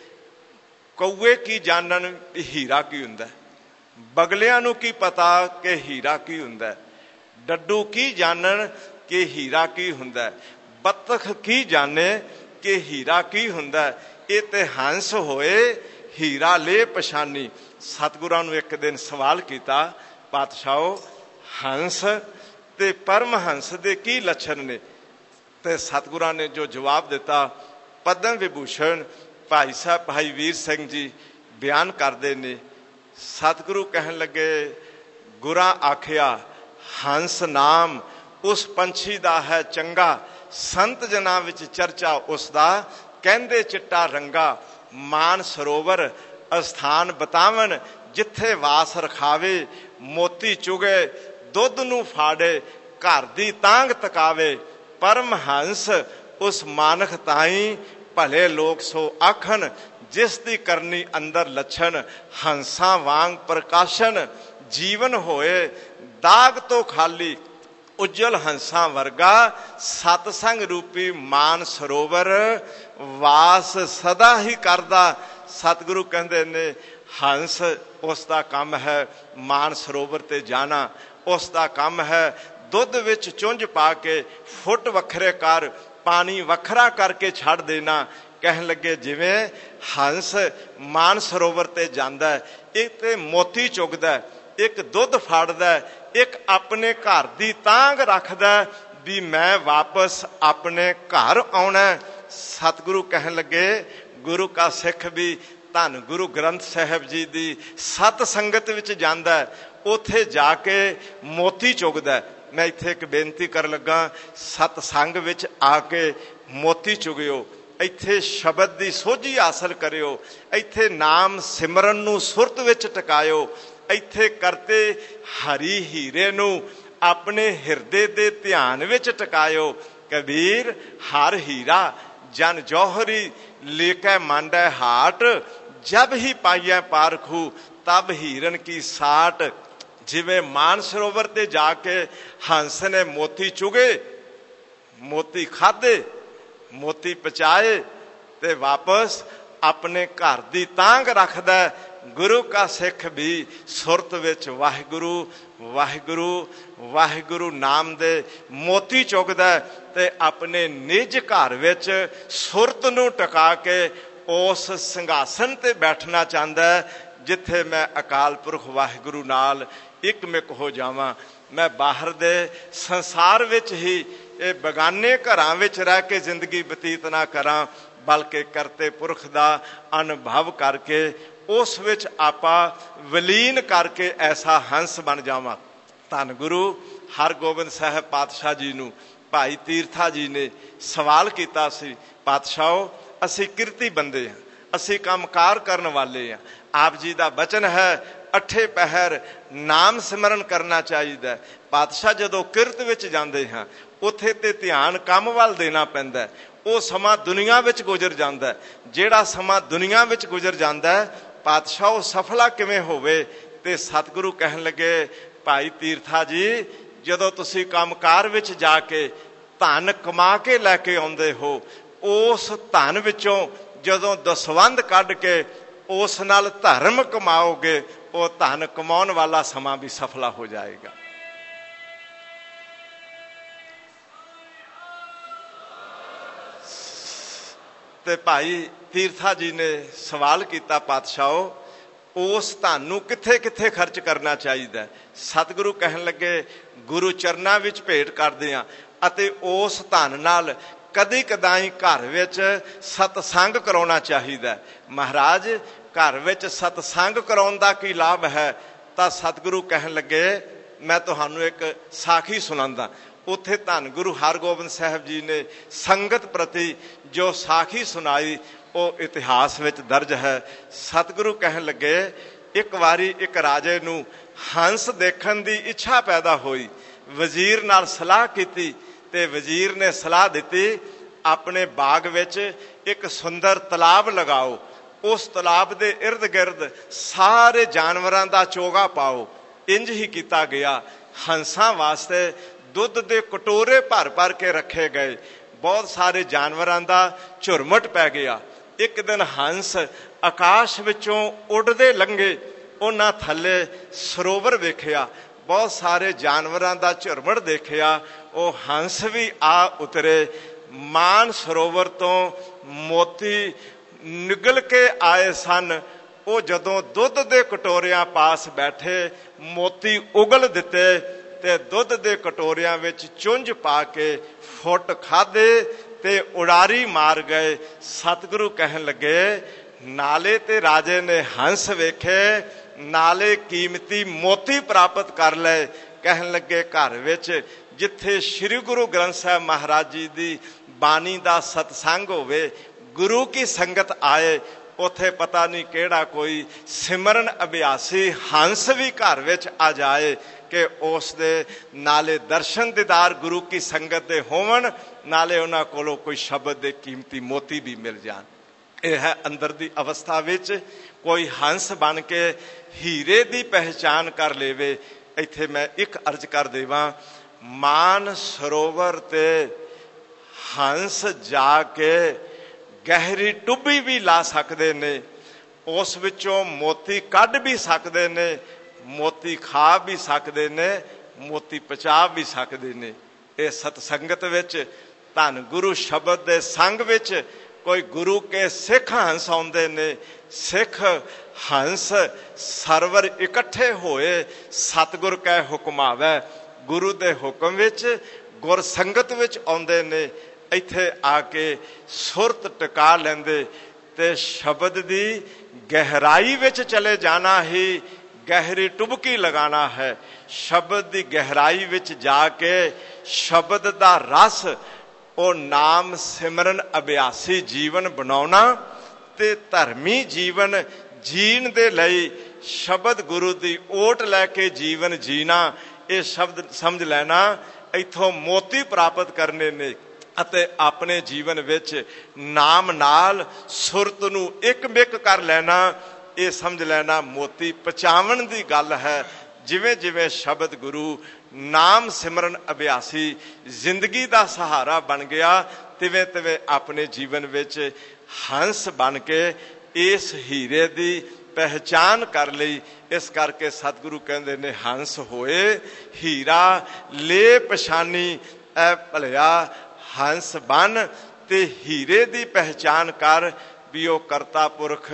ਕਊਏ ਕੀ ਜਾਣਨ ਹੀਰਾ ਕੀ ਹੁੰਦਾ, ਬਗਲਿਆਂ ਨੂੰ ਕੀ ਪਤਾ ਕਿ ਹੀਰਾ ਕੀ ਹੁੰਦਾ, ਡੱਡੂ ਕੀ ਜਾਣਨ ਕਿ ਹੀਰਾ ਕੀ ਹੁੰਦਾ, ਬੱਤਖ ਕੀ ਜਾਣੇ ਕਿ ਹੀਰਾ ਕੀ ਹੁੰਦਾ। ਇਹ ਤੇ ਹੰਸ ਹੋਏ ਹੀਰਾ ਲੈ ਪਛਾਨੀ। ਸਤਿਗੁਰਾਂ ਨੂੰ ਇੱਕ ਦਿਨ ਸਵਾਲ ਕੀਤਾ, ਪਾਤਸ਼ਾਹੋ ਹੰਸ ਤੇ ਪਰਮਹੰਸ ਦੇ ਕੀ ਲੱਛਣ ਨੇ? ਤੇ ਸਤਿਗੁਰਾਂ ਨੇ ਜੋ ਜਵਾਬ ਦਿੱਤਾ, ਪਦਮ ਵਿਭੂਸ਼ਣ ਭਾਈ ਸਾਹਿਬ ਭਾਈ ਵੀਰ ਸਿੰਘ ਜੀ ਬਿਆਨ ਕਰਦੇ ਨੇ। ਸਤਿਗੁਰੂ ਕਹਿਣ ਲੱਗੇ, ਗੁਰਾਂ ਆਖਿਆ ਹੰਸ ਨਾਮ ਉਸ ਪੰਛੀ ਦਾ ਹੈ ਚੰਗਾ, ਸੰਤ ਜਨਾਂ ਵਿੱਚ ਚਰਚਾ ਉਸ ਦਾ, ਕਹਿੰਦੇ ਚਿੱਟਾ ਰੰਗਾ। ਮਾਨ ਸਰੋਵਰ ਅਸਥਾਨ ਬਤਾਵਨ, ਜਿੱਥੇ ਵਾਸ ਰਖਾਵੇ। ਮੋਤੀ ਚੁਗੇ ਦੁੱਧ ਨੂੰ ਫਾੜੇ, ਘਰ ਦੀ ਤਾਂਗ ਤਕਾਵੇ। ਪਰਮਹੰਸ ਉਸ ਮਾਨਖ ਤਾਈ, ਭਲੇ ਲੋਕ ਸੋ ਆਖਣ। ਜਿਸ ਦੀ ਕਰਨੀ ਅੰਦਰ ਲੱਛਣ, ਹੰਸਾਂ ਵਾਂਗ ਪ੍ਰਕਾਸ਼ਨ। ਜੀਵਨ ਹੋਏ ਦਾਗ ਤੋਂ ਖਾਲੀ, ਉਜਲ ਹੰਸਾਂ ਵਰਗਾ। ਸਤਸੰਗ ਰੂਪੀ ਮਾਨ ਸਰੋਵਰ, ਵਾਸ ਸਦਾ ਹੀ ਕਰਦਾ। ਸਤਿਗੁਰੂ ਕਹਿੰਦੇ ਨੇ ਹੰਸ ਉਸ ਦਾ ਕੰਮ ਹੈ ਮਾਨ ਸਰੋਵਰ ਤੇ ਜਾਣਾ। ਉਸ ਦਾ ਕੰਮ ਹੈ ਦੁੱਧ ਵਿੱਚ ਚੁੰਝ ਪਾ ਕੇ ਫੁੱਟ ਵੱਖਰੇ ਕਰ, ਪਾਣੀ ਵੱਖਰਾ ਕਰਕੇ ਛੱਡ ਦੇਣਾ। ਕਹਿਣ ਲੱਗੇ ਜਿਵੇਂ ਹੰਸ ਮਾਨ ਸਰੋਵਰ ਤੇ ਜਾਂਦਾ, ਇੱਕ ਤੇ ਮੋਤੀ ਚੁਗਦਾ, ਇੱਕ ਦੁੱਧ ਫਾੜਦਾ, ਇੱਕ ਆਪਣੇ ਘਰ ਦੀ ਤਾਂਗ ਰੱਖਦਾ ਵੀ ਮੈਂ ਵਾਪਸ ਆਪਣੇ ਘਰ ਆਉਣਾ। ਸਤਿਗੁਰੂ ਕਹਿਣ ਲੱਗੇ, ਗੁਰੂ ਕਾ ਸਿੱਖ ਵੀ ਧੰਨ ਗੁਰੂ ਗ੍ਰੰਥ ਸਾਹਿਬ ਜੀ ਦੀ ਸਤ ਸੰਗਤ ਵਿੱਚ ਜਾਂਦਾ, ਉੱਥੇ ਜਾ ਕੇ ਮੋਤੀ ਚੁਗਦਾ। ਮੈਂ ਇੱਥੇ ਇੱਕ ਬੇਨਤੀ ਕਰਨ ਲੱਗਾ, ਸਤ ਸੰਗ ਵਿੱਚ ਆ ਕੇ ਮੋਤੀ ਚੁਗਿਓ। ਇੱਥੇ ਸ਼ਬਦ ਦੀ ਸੋਝੀ ਹਾਸਲ ਕਰਿਓ। ਇੱਥੇ ਨਾਮ ਸਿਮਰਨ ਨੂੰ ਸੁਰਤ ਵਿੱਚ ਟਿਕਾਇਓ। ਇੱਥੇ ਕਰਤੇ ਹਰੀ ਹੀਰੇ ਨੂੰ ਆਪਣੇ ਹਿਰਦੇ ਦੇ ਧਿਆਨ ਵਿੱਚ ਟਿਕਾਇਓ। ਕਬੀਰ ਹਰ ਹੀਰਾ ਜਨ ਜੌਹਰੀ, ਲੇਕੈ ਮਾਂਡੈ ਹਾਟ। ਜਬ ਹੀ ਪਾਈਐ ਪਾਰਖੂ, ਤਬ ਹੀਰਨ ਕੀ ਸਾਟ। ਜਿਵੇਂ ਮਾਨ ਸਰੋਵਰ ਤੇ ਜਾ ਕੇ ਹੰਸ ਨੇ ਮੋਤੀ ਚੁਗੇ, ਮੋਤੀ ਖਾਧੇ, ਮੋਤੀ ਪਚਾਏ ਤੇ ਵਾਪਸ ਆਪਣੇ ਘਰ ਦੀ ਤਾਂਗ ਰੱਖਦਾ। ਗੁਰੂ ਕਾ ਸਿੱਖ ਵੀ ਸੁਰਤ ਵਿੱਚ ਵਾਹਿਗੁਰੂ ਵਾਹਿਗੁਰੂ ਵਾਹਿਗੁਰੂ ਨਾਮ ਦੇ ਮੋਤੀ ਚੁਗਦਾ ਤੇ ਆਪਣੇ ਨਿਜ ਘਰ ਵਿੱਚ ਸੁਰਤ ਨੂੰ ਟਿਕਾ ਕੇ ਉਸ ਸਿੰਘਾਸਨ ਤੇ ਬੈਠਣਾ ਚਾਹੁੰਦਾ, ਜਿੱਥੇ ਮੈਂ ਅਕਾਲ ਪੁਰਖ ਵਾਹਿਗੁਰੂ ਨਾਲ ਇੱਕ ਮਿਕ ਹੋ ਜਾਵਾਂ। ਮੈਂ ਬਾਹਰ ਦੇ ਸੰਸਾਰ ਵਿੱਚ ਹੀ ਇਹ ਬਗਾਨੇ ਘਰਾਂ ਵਿੱਚ ਰਹਿ ਕੇ ਜ਼ਿੰਦਗੀ ਬਤੀਤ ਨਾ ਕਰਾਂ, ਬਲਕਿ ਕਰਤੇ ਪੁਰਖ ਦਾ ਅਨੁਭਵ ਕਰਕੇ ਉਸ ਵਿੱਚ ਆਪਾਂ ਵਿਲੀਨ ਕਰਕੇ ਐਸਾ ਹੰਸ ਬਣ ਜਾਵਾਂ। ਧੰਨ ਗੁਰੂ ਹਰਗੋਬਿੰਦ ਸਾਹਿਬ ਪਾਤਸ਼ਾਹ ਜੀ ਨੂੰ ਭਾਈ ਤੀਰਥਾ ਜੀ ਨੇ ਸਵਾਲ ਕੀਤਾ ਸੀ, ਪਾਤਸ਼ਾਹੋ ਅਸੀਂ ਕਿਰਤੀ ਬੰਦੇ ਹਾਂ, ਅਸੀਂ ਕੰਮਕਾਰ ਕਰਨ ਵਾਲੇ ਹਾਂ। ਆਪ ਜੀ ਦਾ ਬਚਨ ਹੈ ਅੱਠੇ ਪਹਿਰ ਨਾਮ ਸਿਮਰਨ ਕਰਨਾ ਚਾਹੀਦਾ। ਪਾਤਸ਼ਾਹ ਜਦੋਂ ਕਿਰਤ ਵਿੱਚ ਜਾਂਦੇ ਹਾਂ ਉੱਥੇ ਤੇ ਧਿਆਨ ਕੰਮ ਵੱਲ ਦੇਣਾ ਪੈਂਦਾ। ਉਹ ਸਮਾਂ ਦੁਨੀਆ ਵਿੱਚ ਗੁਜ਼ਰ ਜਾਂਦਾ। ਜਿਹੜਾ ਸਮਾਂ ਦੁਨੀਆ ਵਿੱਚ ਗੁਜ਼ਰ ਜਾਂਦਾ ਪਾਤਸ਼ਾਹ ਉਹ ਸਫਲਾ ਕਿਵੇਂ ਹੋਵੇ। ਤੇ ਸਤਿਗੁਰੂ ਕਹਿਣ ਲੱਗੇ ਭਾਈ ਤੀਰਥਾ ਜੀ, ਜਦੋਂ ਤੁਸੀਂ ਕੰਮਕਾਰ ਵਿੱਚ ਜਾ ਕੇ ਧਨ ਕਮਾ ਕੇ ਲੈ ਕੇ ਆਉਂਦੇ ਹੋ, ਉਸ ਧਨ ਵਿੱਚੋਂ ਜਦੋਂ ਦਸਵੰਧ ਕੱਢ ਕੇ ਉਸ ਨਾਲ ਧਰਮ ਕਮਾਓਗੇ, ਉਹ ਧਨ ਕਮਾਉਣ ਵਾਲਾ ਸਮਾਂ ਵੀ ਸਫਲਾ ਹੋ ਜਾਏਗਾ। ਤੇ ਭਾਈ ਤੀਰਥਾ ਜੀ ਨੇ ਸਵਾਲ ਕੀਤਾ, ਪਾਤਸ਼ਾਹੋ ਉਸ ਧਨ ਨੂੰ ਕਿੱਥੇ ਕਿੱਥੇ ਖਰਚ ਕਰਨਾ ਚਾਹੀਦਾ। ਸਤਿਗੁਰੂ ਕਹਿਣ ਲੱਗੇ ਗੁਰੂ ਚਰਨਾਂ ਵਿੱਚ ਭੇਟ ਕਰਦੇ ਹਾਂ ਅਤੇ ਉਸ ਧਨ ਨਾਲ ਕਦੀ ਕਦਾਈ ਘਰ ਵਿੱਚ ਸਤਸੰਗ ਕਰਾਉਣਾ ਚਾਹੀਦਾ। ਮਹਾਰਾਜ ਘਰ ਵਿੱਚ ਸਤਸੰਗ ਕਰਾਉਣ ਦਾ ਕੀ ਲਾਭ ਹੈ? ਤਾਂ ਸਤਿਗੁਰੂ ਕਹਿਣ ਲੱਗੇ ਮੈਂ ਤੁਹਾਨੂੰ ਇੱਕ ਸਾਖੀ ਸੁਣਾਉਂਦਾ। ਉੱਥੇ ਧੰਨ ਗੁਰੂ ਹਰਗੋਬਿੰਦ ਸਾਹਿਬ ਜੀ ਨੇ ਸੰਗਤ ਪ੍ਰਤੀ ਜੋ ਸਾਖੀ ਸੁਣਾਈ ਉਹ ਇਤਿਹਾਸ ਵਿੱਚ ਦਰਜ ਹੈ। ਸਤਿਗੁਰੂ ਕਹਿਣ ਲੱਗੇ ਇੱਕ ਵਾਰੀ ਇੱਕ ਰਾਜੇ ਨੂੰ ਹੰਸ ਦੇਖਣ ਦੀ ਇੱਛਾ ਪੈਦਾ ਹੋਈ। ਵਜ਼ੀਰ ਨਾਲ ਸਲਾਹ ਕੀਤੀ ਤੇ ਵਜ਼ੀਰ ਨੇ ਸਲਾਹ ਦਿੱਤੀ ਆਪਣੇ ਬਾਗ ਵਿੱਚ ਇੱਕ ਸੁੰਦਰ ਤਲਾਬ ਲਗਾਓ। ਉਸ ਤਲਾਬ ਦੇ ਇਰਦ ਗਿਰਦ ਸਾਰੇ ਜਾਨਵਰਾਂ ਦਾ ਚੋਗਾ ਪਾਓ। ਇੰਜ ਹੀ ਕੀਤਾ ਗਿਆ। ਹੰਸਾਂ ਵਾਸਤੇ ਦੁੱਧ ਦੇ ਕਟੋਰੇ ਭਰ ਭਰ ਕੇ ਰੱਖੇ ਗਏ। ਬਹੁਤ ਸਾਰੇ ਜਾਨਵਰਾਂ ਦਾ ਝੁਰਮਟ ਪੈ ਗਿਆ। ਇੱਕ ਦਿਨ ਹੰਸ ਆਕਾਸ਼ ਵਿੱਚੋਂ ਉੱਡਦੇ ਲੰਘੇ। ਉਹਨਾਂ ਥੱਲੇ ਸਰੋਵਰ ਵੇਖਿਆ, ਬਹੁਤ ਸਾਰੇ ਜਾਨਵਰਾਂ ਦਾ ਝੁਰਮਟ ਦੇਖਿਆ। ਉਹ ਹੰਸ ਵੀ ਆ ਉਤਰੇ। ਮਾਨ ਸਰੋਵਰ ਤੋਂ ਮੋਤੀ ਨਿਗਲ ਕੇ ਆਏ ਸਨ। ਉਹ ਜਦੋਂ ਦੁੱਧ ਦੇ ਕਟੋਰਿਆਂ ਪਾਸ ਬੈਠੇ ਮੋਤੀ ਉਗਲ ਦਿੱਤੇ ਤੇ ਦੁੱਧ ਦੇ ਕਟੋਰਿਆਂ ਵਿੱਚ ਚੁੰਝ ਪਾ ਕੇ ਫੁੱਟ ਖਾਧੇ ਤੇ ਉਡਾਰੀ ਮਾਰ ਗਏ। ਸਤਿਗੁਰੂ ਕਹਿਣ ਲੱਗੇ ਨਾਲੇ ਤੇ ਰਾਜੇ ਨੇ ਹੰਸ ਵੇਖੇ, ਨਾਲੇ ਕੀਮਤੀ ਮੋਤੀ ਪ੍ਰਾਪਤ ਕਰ ਲਏ। ਕਹਿਣ ਲੱਗੇ ਘਰ ਵਿੱਚ ਜਿੱਥੇ ਸ੍ਰੀ ਗੁਰੂ ਗ੍ਰੰਥ ਸਾਹਿਬ ਮਹਾਰਾਜ ਜੀ ਦੀ ਬਾਣੀ ਦਾ ਸਤਸੰਗ ਹੋਵੇ, ਗੁਰੂ ਕੀ ਸੰਗਤ ਆਏ, ਉੱਥੇ ਪਤਾ ਨਹੀਂ ਕਿਹੜਾ ਕੋਈ ਸਿਮਰਨ ਅਭਿਆਸੀ ਹੰਸ ਵੀ ਘਰ ਵਿੱਚ ਆ ਜਾਏ ਕਿ ਉਸ ਦੇ ਨਾਲੇ ਦਰਸ਼ਨ ਦੀਦਾਰ ਗੁਰੂ ਕੀ ਸੰਗਤ ਦੇ ਹੋਵਣ, ਨਾਲੇ ਉਹਨਾਂ ਕੋਲੋਂ ਕੋਈ ਸ਼ਬਦ ਦੇ ਕੀਮਤੀ ਮੋਤੀ ਵੀ ਮਿਲ ਜਾਣ। ਇਹ ਹੈ ਅੰਦਰ ਦੀ ਅਵਸਥਾ ਵਿੱਚ ਕੋਈ ਹੰਸ ਬਣ ਕੇ ਹੀਰੇ ਦੀ ਪਹਿਚਾਨ ਕਰ ਲੇਵੇ। ਇੱਥੇ ਮੈਂ ਇੱਕ ਅਰਜ਼ ਕਰ ਦੇਵਾਂ, ਮਾਨ ਸਰੋਵਰ ਤੇ ਹੰਸ ਜਾ ਕੇ ਗਹਿਰੀ ਟੁੱਬੀ ਵੀ ਲਾ ਸਕਦੇ ਨੇ, ਉਸ ਵਿੱਚੋਂ ਮੋਤੀ ਕੱਢ ਵੀ ਸਕਦੇ ਨੇ, ਮੋਤੀ ਖਾ ਵੀ ਸਕਦੇ ਨੇ, ਮੋਤੀ ਪਚਾ ਵੀ ਸਕਦੇ ਨੇ। ਇਹ ਸਤਸੰਗਤ ਵਿੱਚ ਧੰਨ ਗੁਰੂ ਸ਼ਬਦ ਦੇ ਸੰਗ ਵਿੱਚ ਕੋਈ ਗੁਰੂ ਕੇ ਸਿੱਖ ਹੰਸ ਆਉਂਦੇ ਨੇ। ਸਿੱਖ ਹੰਸ ਸਰਵਰ ਇਕੱਠੇ ਹੋਏ ਸਤਿਗੁਰ ਕੈ ਹੁਕਮਾਵੇ, ਗੁਰੂ ਦੇ ਹੁਕਮ ਵਿੱਚ ਗੁਰ ਸੰਗਤ ਵਿੱਚ ਆਉਂਦੇ ਨੇ। ਇੱਥੇ ਆ ਕੇ ਸੁਰਤ ਟਿਕਾ ਲੈਂਦੇ ਤੇ ਸ਼ਬਦ ਦੀ ਗਹਿਰਾਈ ਵਿੱਚ ਚਲੇ ਜਾਣਾ ਹੀ ਗਹਿਰੀ ਟੁਬਕੀ ਲਗਾਣਾ ਹੈ। ਸ਼ਬਦ ਦੀ ਗਹਿਰਾਈ ਵਿੱਚ ਜਾ ਕੇ ਸ਼ਬਦ ਦਾ ਰਸ ਉਹ ਨਾਮ ਸਿਮਰਨ ਅਭਿਆਸੀ ਜੀਵਨ ਬਣਾਉਣਾ ਤੇ ਧਰਮੀ ਜੀਵਨ ਜੀਣ ਦੇ ਲਈ ਸ਼ਬਦ ਗੁਰੂ ਦੀ ਓਟ ਲੈ ਕੇ ਜੀਵਨ ਜੀਣਾ, ਇਹ ਸ਼ਬਦ ਸਮਝ ਲੈਣਾ। ਇੱਥੋਂ ਮੋਤੀ ਪ੍ਰਾਪਤ ਕਰਨੇ ਨੇ ਅਤੇ ਆਪਣੇ ਜੀਵਨ ਵਿੱਚ ਨਾਮ ਨਾਲ ਸੁਰਤ ਨੂੰ ਇੱਕ ਮਿਕ ਕਰ ਲੈਣਾ, ਇਹ ਸਮਝ ਲੈਣਾ ਮੋਤੀ ਪਚਾਵਣ ਦੀ ਗੱਲ ਹੈ। ਜਿਵੇਂ ਜਿਵੇਂ ਸ਼ਬਦ ਗੁਰੂ ਨਾਮ ਸਿਮਰਨ ਅਭਿਆਸੀ ਜ਼ਿੰਦਗੀ ਦਾ ਸਹਾਰਾ ਬਣ ਗਿਆ, ਤਿਵੇਂ ਤਿਵੇਂ ਆਪਣੇ ਜੀਵਨ ਵਿੱਚ ਹੰਸ ਬਣ ਕੇ ਇਸ ਹੀਰੇ ਦੀ ਪਹਿਚਾਨ ਕਰ ਲਈ। ਇਸ ਕਰਕੇ ਸਤਿਗੁਰੂ ਕਹਿੰਦੇ ਨੇ ਹੰਸ ਹੋਏ ਹੀਰਾ ਲੈ ਪਛਾਨੀ, ਐ ਭਲਿਆ ਹੰਸ ਬਣ ਤੇ ਹੀਰੇ ਦੀ ਪਹਿਚਾਨ ਕਰ ਵੀ ਉਹ ਕਰਤਾ ਪੁਰਖ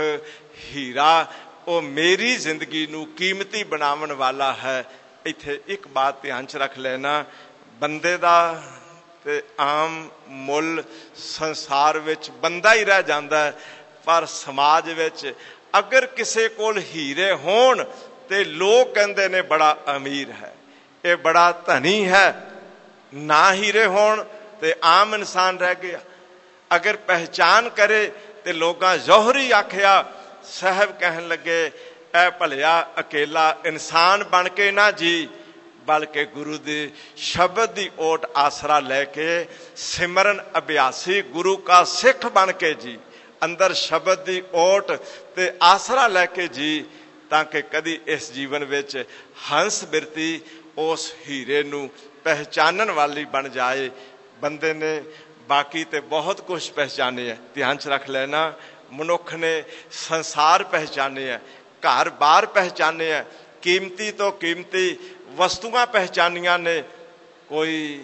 ਹੀਰਾ ਉਹ ਮੇਰੀ ਜ਼ਿੰਦਗੀ ਨੂੰ ਕੀਮਤੀ ਬਣਾਉਣ ਵਾਲਾ ਹੈ। ਇੱਥੇ ਇੱਕ ਬਾਤ ਧਿਆਨ 'ਚ ਰੱਖ ਲੈਣਾ, ਬੰਦੇ ਦਾ ਤੇ ਆਮ ਮੁੱਲ ਸੰਸਾਰ ਵਿੱਚ ਬੰਦਾ ਹੀ ਰਹਿ ਜਾਂਦਾ, ਪਰ ਸਮਾਜ ਵਿੱਚ ਅਗਰ ਕਿਸੇ ਕੋਲ ਹੀਰੇ ਹੋਣ ਤੇ ਲੋਕ ਕਹਿੰਦੇ ਨੇ ਬੜਾ ਅਮੀਰ ਹੈ, ਇਹ ਬੜਾ ਧਨੀ ਹੈ। ਨਾ ਹੀਰੇ ਹੋਣ ਤੇ ਆਮ ਇਨਸਾਨ ਰਹਿ ਗਿਆ। ਅਗਰ ਪਹਿਚਾਨ ਕਰੇ ਤੇ ਲੋਕਾਂ ਜੌਹਰੀ ਆਖਿਆ। ਸਾਹਿਬ ਕਹਿਣ ਲੱਗੇ ਐ ਭਲਿਆ ਅਕੇਲਾ ਇਨਸਾਨ ਬਣ ਕੇ ਨਾ ਜੀ, ਬਲਕਿ ਗੁਰੂ ਦੇ ਸ਼ਬਦ ਦੀ ਓਟ ਆਸਰਾ ਲੈ ਕੇ ਸਿਮਰਨ ਅਭਿਆਸੀ ਗੁਰੂ ਕਾ ਸਿੱਖ ਬਣ ਕੇ ਜੀ, ਅੰਦਰ ਸ਼ਬਦ ਦੀ ਓਟ ਤੇ ਆਸਰਾ ਲੈ ਕੇ ਜੀ, ਤਾਂ ਕਿ ਕਦੀ ਇਸ ਜੀਵਨ ਵਿੱਚ ਹੰਸ ਬਿਰਤੀ ਉਸ ਹੀਰੇ ਨੂੰ ਪਹਿਚਾਨਣ ਵਾਲੀ ਬਣ ਜਾਏ। ਬੰਦੇ ਨੇ ਬਾਕੀ ਤੇ ਬਹੁਤ ਕੁਝ ਪਹਿਚਾਨੇ ਹੈ, ਧਿਆਨ 'ਚ ਰੱਖ ਲੈਣਾ। ਮਨੁੱਖ ਨੇ ਸੰਸਾਰ ਪਹਿਚਾਨੇ ਹੈ, ਘਰ ਬਾਰ ਪਹਿਚਾਨੇ ਹੈ, ਕੀਮਤੀ ਤੋਂ ਕੀਮਤੀ ਵਸਤੂਆਂ ਪਹਿਚਾਨੀਆਂ ਨੇ। ਕੋਈ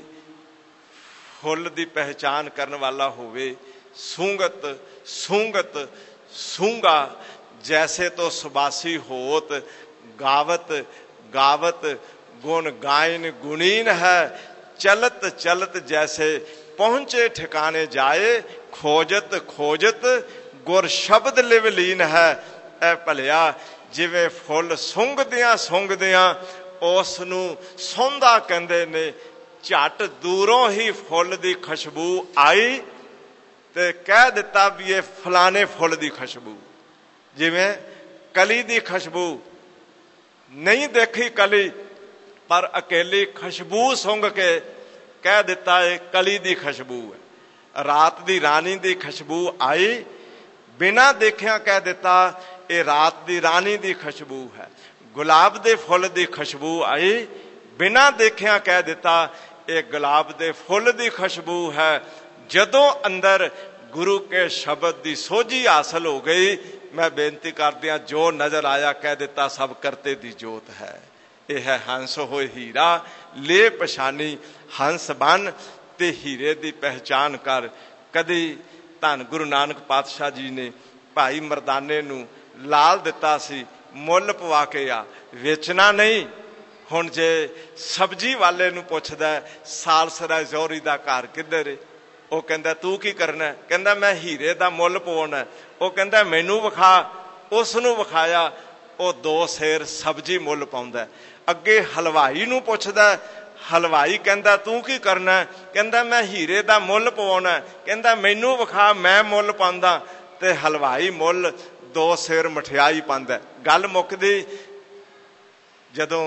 ਫੁੱਲ ਦੀ ਪਹਿਚਾਨ ਕਰਨ ਵਾਲਾ ਹੋਵੇ, ਸੂੰਗਤ ਸੂੰਗਤ ਸੂੰਗਾ जैसे तो सुबासी होत, गावत गावत गुण गायन गुणीन है, चलत चलत जैसे पहुँचे ठिकाने जाए, खोजत खोजत गुर शब्द लिव लीन है। ए भलिया जिवें फुल सुंघदियां सुंघदियां उस नूं सौंदा कहंदे ने, झट दूरों ही फुल दी खुशबू आई ते कह दिता भी ये फलाने फुल दी खुशबू। जिवें कली दी खुशबू नहीं देखी कली, पर अकेली खुशबू सूंघ के कह दिता है कली दी खुशबू है। रात दी रानी दी खुशबू आई, बिना देखिया कह दिता ये रात दी रानी दी खुशबू है। गुलाब दे फुल दी खुशबू आई, बिना देखिया कह दिता ये गुलाब दे फुल दी खुशबू है। जदों अंदर गुरु के शब्द दी सोझी हासिल हो गई, मैं बेनती कर दिया जो नजर आया कह दिता सब करते दी जोत है। यह है हंस होए हीरा ले पछानी, हंस बन ते हीरे दी पहचान कर। कदी धन गुरु नानक पातशाह जी ने भाई मरदाने नू लाल दिता सी, मुल पवा के आ, वेचना नहीं। हुण जे सब्जी वाले नू पुछदा सालसरा जौहरी दा घर किधर है, वो कहंदा तू की करना, कहंदा मैं हीरे दा मुल पवाउणा। वो कहंदा मैनू विखा, उस नू विखाया, वो दो सेर सब्जी मुल पाउंदा। अगे हलवाई नू पुछदा, हलवाई कहंदा तू की करना, कहंदा मैं हीरे दा मुल पवाउणा, कहंदा मैनू विखा मैं मुल पाउंदा। ते हलवाई मुल दो सेर मठियाई पांदा। गल मुकदी जदों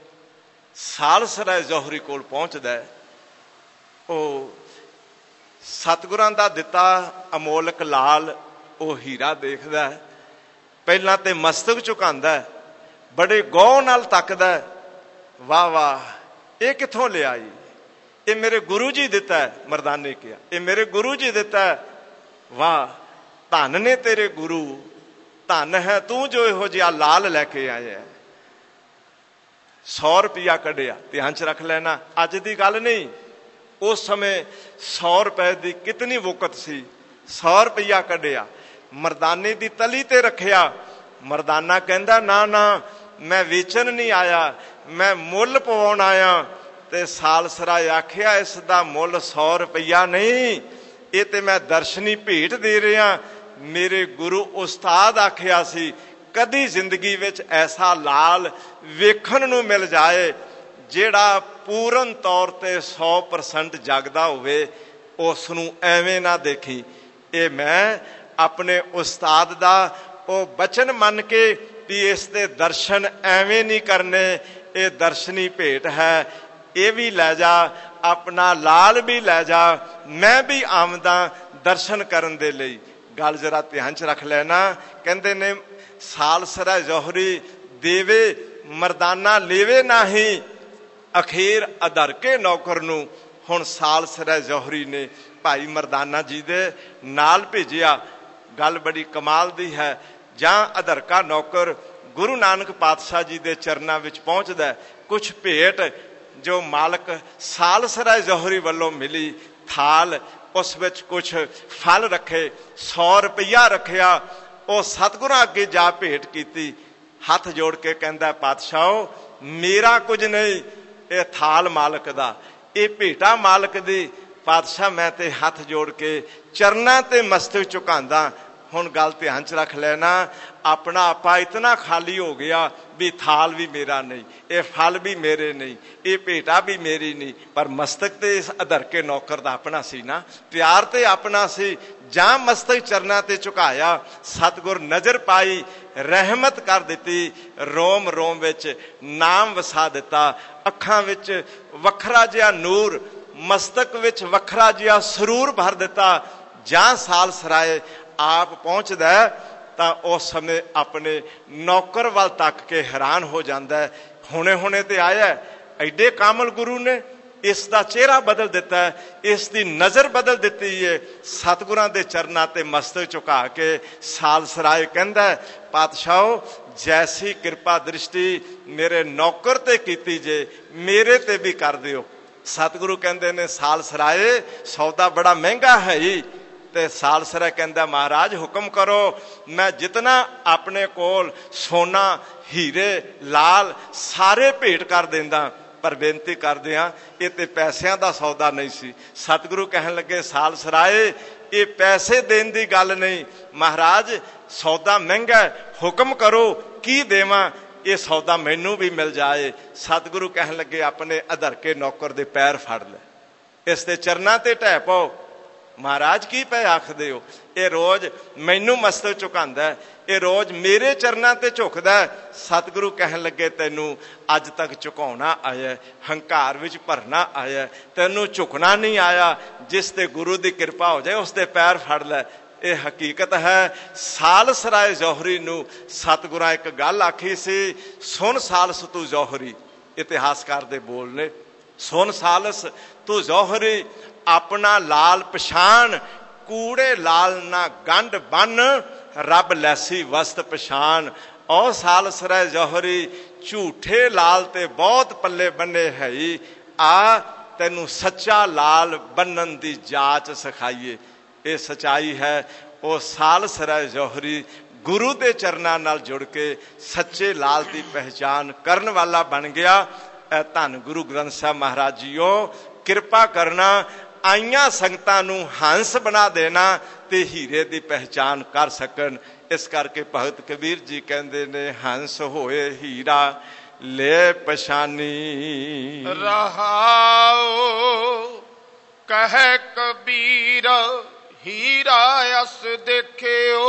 सालसरा जौहरी कोल पहुंचदा, वो सतगुरां दा दिता अमोलक लाल वो हीरा देखदा, पहलां ते मस्तक झुकांदा, बड़े गौह नाल तकदा, वाह वाह ये कित्थों लिया, ये मेरे गुरु जी दिता है। मरदाने किया ये मेरे गुरु जी दिता है। वाह धन ने तेरे गुरु, धन है तू जो इहो जिहा लाल लैके आया। सौ रुपया कढ़िया, ध्यान च रख लेना, अज दी गल नहीं। उस समय सौ रुपए की कितनी वुकत सी। सौ रुपया कढ़िया, मरदाने की तली ते रखिया। मरदाना कहंदा ना ना मैं वेचन नहीं आया, मैं मुल पवाउण आया। ते सालसरा आखिया इसदा मुल सौ रुपया नहीं, ये ते मैं दर्शनी भेंट दे रहा। मेरे गुरु उस्ताद आखिया सी कदी जिंदगी विच ऐसा लाल वेखण नूं मिल जाए जेड़ा पूर्ण तौर ते सौ परसेंट जगदा होवे, उस नूं एवें ना देखी। ये मैं अपने उस्ताद दा ओ बचन मन के भी इसके दर्शन एवें नहीं करने, ये दर्शनी भेंट है, ये भी लै जा, अपना लाल भी लै जा, मैं भी आमदा दर्शन करन दे लई। गल जरा ध्यान च रख लेना। कहंदे ने सालसरा जौहरी देवे मरदाना लेवे नाही, अखेर अधर के नौकर नूं हुण सालसरा जौहरी ने भाई मरदाना जी दे नाल भेजिया। गल बड़ी कमाल दी है। जां अधरका नौकर गुरु नानक पातशाह जी दे चरनां विच पहुंचदा, कुछ भेंट जो मालक सालसरा जौहरी वालों मिली, थाल उस विच कुछ फल रखे, सौ रुपया रखिया। वो सतगुरां अगे जा भेंट कीती, हथ जोड़ के कहंदा पातशाह मेरा कुछ नहीं, ये थाल मालक दा, ये भेटा मालक दी। पातशाह मैं ते हथ जोड़ के चरना ते मस्तक झुकांदा, ਹੁਣ ਗੱਲ ਧਿਆਨ ਚ ਰੱਖ ਲੈਣਾ, ਆਪਣਾ ਆਪਾ ਇਤਨਾ ਖਾਲੀ ਹੋ ਗਿਆ ਵੀ ਥਾਲ ਵੀ ਮੇਰਾ ਨਹੀਂ, ਇਹ ਫਲ ਵੀ ਮੇਰੇ ਨਹੀਂ, ਇਹ ਭੇਟਾ ਵੀ ਮੇਰੀ ਨਹੀਂ, ਪਰ ਮਸਤਕ ਤੇ ਇਸ ਅਧਰ ਕੇ ਨੌਕਰ ਦਾ ਆਪਣਾ ਸੀ ਨਾ, ਪਿਆਰ ਤੇ ਆਪਣਾ ਸੀ। ਜਾਂ ਮਸਤਕ ਚਰਨਾਂ ਤੇ ਝੁਕਾਇਆ, ਸਤਿਗੁਰ ਨਜ਼ਰ ਪਾਈ, ਰਹਿਮਤ ਕਰ ਦਿੱਤੀ, ਰੋਮ ਰੋਮ ਵਿੱਚ ਨਾਮ ਵਸਾ ਦਿੱਤਾ, ਅੱਖਾਂ ਵਿੱਚ ਵੱਖਰਾ ਜਿਹਾ ਨੂਰ, ਮਸਤਕ ਵਿੱਚ ਵੱਖਰਾ ਜਿਹਾ ਸਰੂਰ ਭਰ ਦਿੱਤਾ। ਜਾਂ ਸਾਲ ਸਰਾਏ ਆਪ ਪਹੁੰਚਦਾ ਤਾਂ ਉਸ ਸਮੇਂ ਆਪਣੇ ਨੌਕਰ ਵੱਲ ਤੱਕ ਕੇ ਹੈਰਾਨ ਹੋ ਜਾਂਦਾ, ਹੁਣੇ ਹੁਣੇ ਤੇ ਆਇਆ, ਐਡੇ ਕਾਮਲ ਗੁਰੂ ਨੇ ਇਸ ਦਾ ਚਿਹਰਾ ਬਦਲ ਦਿੱਤਾ, ਇਸ ਦੀ ਨਜ਼ਰ ਬਦਲ ਦਿੱਤੀ ਹੈ। ਸਤਿਗੁਰਾਂ ਦੇ ਚਰਨਾਂ ਤੇ ਮਸਤਕ ਝੁਕਾ ਕੇ ਸਾਲ ਸਰਾਏ ਕਹਿੰਦਾ, ਪਾਤਸ਼ਾਹੋ ਜੈਸੀ ਕਿਰਪਾ ਦ੍ਰਿਸ਼ਟੀ ਮੇਰੇ ਨੌਕਰ ਤੇ ਕੀਤੀ ਜੇ, ਮੇਰੇ ਤੇ ਵੀ ਕਰ ਦਿਓ। ਸਤਿਗੁਰੂ ਕਹਿੰਦੇ ਨੇ, ਸਾਲ ਸਰਾਏ ਸੌਦਾ ਬੜਾ ਮਹਿੰਗਾ ਹੈ ਹੀ। ਤੇ ਸਾਲ ਸਰਾਏ ਕਹਿੰਦਾ, ਮਹਾਰਾਜ ਹੁਕਮ ਕਰੋ, ਮੈਂ ਜਿਤਨਾ ਆਪਣੇ ਕੋਲ ਸੋਨਾ ਹੀਰੇ ਲਾਲ ਸਾਰੇ ਭੇਟ ਕਰ ਦਿੰਦਾ, ਪਰ ਬੇਨਤੀ ਕਰਦੇ ਹਾਂ ਇਹ ਤੇ ਪੈਸਿਆਂ ਦਾ ਸੌਦਾ ਨਹੀਂ ਸੀ। ਸਤਿਗੁਰੂ ਕਹਿਣ ਲੱਗੇ, ਸਾਲ ਸਰਾਏ ਇਹ ਪੈਸੇ ਦੇਣ ਦੀ ਗੱਲ ਨਹੀਂ, ਮਹਾਰਾਜ ਸੌਦਾ ਮਹਿੰਗਾ, ਹੁਕਮ ਕਰੋ ਕੀ ਦੇਵਾਂ, ਇਹ ਸੌਦਾ ਮੈਨੂੰ ਵੀ ਮਿਲ ਜਾਏ। ਸਤਿਗੁਰੂ ਕਹਿਣ ਲੱਗੇ, ਆਪਣੇ ਅਧਰ ਕੇ ਨੌਕਰ ਦੇ ਪੈਰ ਫੜ ਲੈ, ਇਸ ਦੇ ਚਰਨਾਂ ਤੇ ਢਹਿ ਪਾਓ। ਮਹਾਰਾਜ ਕੀ ਪੈ ਆਖਦੇ ਹੋ, ਇਹ ਰੋਜ਼ ਮੈਨੂੰ ਮਸਤਕ ਝੁਕਾਉਂਦਾ, ਇਹ ਰੋਜ਼ ਮੇਰੇ ਚਰਨਾਂ ਤੇ ਝੁਕਦਾ। ਸਤਿਗੁਰੂ ਕਹਿਣ ਲੱਗੇ, ਤੈਨੂੰ ਅੱਜ ਤੱਕ ਝੁਕਾਉਣਾ ਆਇਆ, ਹੰਕਾਰ ਵਿੱਚ ਭਰਨਾ ਆਇਆ, ਤੈਨੂੰ ਝੁਕਣਾ ਨਹੀਂ ਆਇਆ। ਜਿਸ ਤੇ ਗੁਰੂ ਦੀ ਕਿਰਪਾ ਹੋ ਜਾਏ ਉਸ ਦੇ ਪੈਰ ਫੜ ਲੈ। ਇਹ ਹਕੀਕਤ ਹੈ। ਸਾਲ ਸਰਾਏ ਜੌਹਰੀ ਨੂੰ ਸਤਿਗੁਰਾਂ ਇੱਕ ਗੱਲ ਆਖੀ ਸੀ, ਸੁਣ ਸਾਲਸ ਤੂੰ ਜੌਹਰੀ, ਇਤਿਹਾਸਕਾਰ ਦੇ ਬੋਲ ਨੇ, ਸੁਣ ਸਾਲਸ ਤੂੰ ਜੌਹਰੀ, ਆਪਣਾ ਲਾਲ ਪਛਾਣ, ਕੂੜੇ ਲਾਲ ਨਾ ਗੰਢ ਬੰਨ, ਰੱਬ ਲੈਸੀ ਵਸਤ ਪਛਾਣ। ਔ ਸਾਲ ਸਰਾਏ ਜੌਹਰੀ, ਝੂਠੇ ਲਾਲ ਤੇ ਬਹੁਤ ਪੱਲੇ ਬੰਨੇ ਹੈ, ਆ ਤੈਨੂੰ ਸੱਚਾ ਲਾਲ ਬੰਨਣ ਦੀ ਜਾਚ ਸਿਖਾਈਏ। ਇਹ ਸਚਾਈ ਹੈ। ਉਹ ਸਾਲ ਸਰਾਏ ਜੌਹਰੀ ਗੁਰੂ ਦੇ ਚਰਨਾਂ ਨਾਲ ਜੁੜ ਕੇ ਸੱਚੇ ਲਾਲ ਦੀ ਪਹਿਚਾਨ ਕਰਨ ਵਾਲਾ ਬਣ ਗਿਆ। ਇਹ ਧੰਨ ਗੁਰੂ ਗ੍ਰੰਥ ਸਾਹਿਬ ਮਹਾਰਾਜ ਜੀਓ, ਕਿਰਪਾ ਕਰਨਾ, ਆਈਆਂ ਸੰਗਤਾਂ ਨੂੰ ਹੰਸ ਬਣਾ ਦੇਣਾ ਤੇ ਹੀਰੇ ਦੀ ਪਹਿਚਾਨ ਕਰ ਸਕਣ। ਇਸ ਕਰਕੇ ਭਗਤ ਕਬੀਰ ਜੀ ਕਹਿੰਦੇ ਨੇ, ਹੰਸ ਹੋਏ ਹੀਰਾ ਲੈ ਪਛਾਨੀ, ਰਹਾਓ ਕਹਿ ਕਬੀਰ ਹੀਰਾ ਅਸ ਦੇਖਿਓ,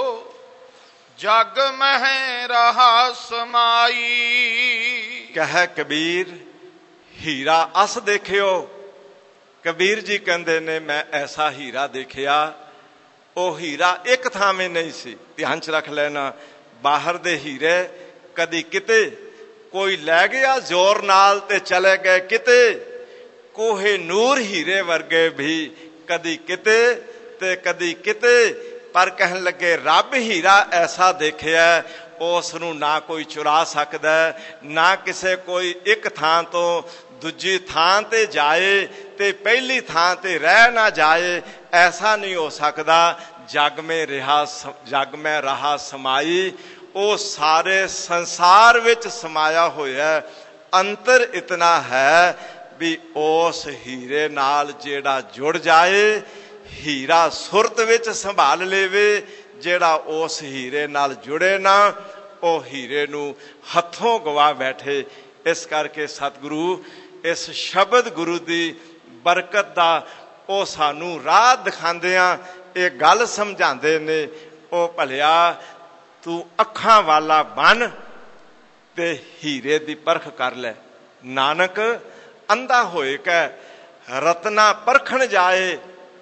ਜਗ ਮਹਿ ਰਹਾ ਸਮਾਈ। ਕਹਿ ਕਬੀਰ ਹੀਰਾ ਅਸ ਦੇਖਿਓ। ਕਬੀਰ ਜੀ ਕਹਿੰਦੇ ਨੇ, ਮੈਂ ਐਸਾ ਹੀਰਾ ਦੇਖਿਆ, ਉਹ ਹੀਰਾ ਇੱਕ ਥਾਵੇਂ ਨਹੀਂ ਸੀ। ਧਿਆਨ ਚ ਰੱਖ ਲੈਣਾ, ਬਾਹਰ ਦੇ ਹੀਰੇ ਕਦੀ ਕਿਤੇ, ਕੋਈ ਲੈ ਗਿਆ ਜ਼ੋਰ ਨਾਲ ਤੇ ਚਲੇ ਗਏ ਕਿਤੇ। ਕੋਹੇ ਨੂਰ ਹੀਰੇ ਵਰਗੇ ਵੀ ਕਦੀ ਕਿਤੇ ਤੇ ਕਦੀ ਕਿਤੇ। ਪਰ ਕਹਿਣ ਲੱਗੇ, ਰੱਬ ਹੀਰਾ ਐਸਾ ਦੇਖਿਆ, ਉਸ ਨੂੰ ਨਾ ਕੋਈ ਚੁਰਾ ਸਕਦਾ, ਨਾ ਕਿਸੇ ਕੋਈ ਇੱਕ ਥਾਂ ਤੋਂ ਦੂਜੀ ਥਾਂ ਤੇ ਜਾਏ ਤੇ ਪਹਿਲੀ ਥਾਂ ਤੇ ਰਹਿ ਨਾ ਜਾਏ, ਐਸਾ ਨਹੀਂ ਹੋ ਸਕਦਾ। ਜਗ ਮੈਂ ਰਿਹਾ ਜਗ ਮੈਂ ਰਹਾ ਸਮਾਈ, ਉਹ ਸਾਰੇ ਸੰਸਾਰ ਵਿੱਚ ਸਮਾਇਆ ਹੋਇਆ। ਅੰਤਰ ਇਤਨਾ ਹੈ ਵੀ ਉਸ ਹੀਰੇ ਨਾਲ ਜਿਹੜਾ ਜੁੜ ਜਾਏ, ਹੀਰਾ ਸੁਰਤ ਵਿੱਚ ਸੰਭਾਲ ਲੇਵੇ। ਜਿਹੜਾ ਉਸ ਹੀਰੇ ਨਾਲ ਜੁੜੇ ਨਾ, ਉਹ ਹੀਰੇ ਨੂੰ ਹੱਥੋਂ ਗਵਾ ਬੈਠੇ। ਇਸ ਕਰਕੇ ਸਤਿਗੁਰੂ ਇਸ ਸ਼ਬਦ ਗੁਰੂ ਦੀ ਬਰਕਤ ਦਾ ਉਹ ਸਾਨੂੰ ਰਾਹ ਦਿਖਾਉਂਦਿਆਂ ਇਹ ਗੱਲ ਸਮਝਾਉਂਦੇ ਨੇ, ਉਹ ਭਲਿਆ ਤੂੰ ਅੱਖਾਂ ਵਾਲਾ ਬਣ ਤੇ ਹੀਰੇ ਦੀ ਪਰਖ ਕਰ ਲੈ। ਨਾਨਕ ਅੰਧਾ ਹੋਏ ਕੈ ਰਤਨਾ ਪਰਖਣ ਜਾਏ।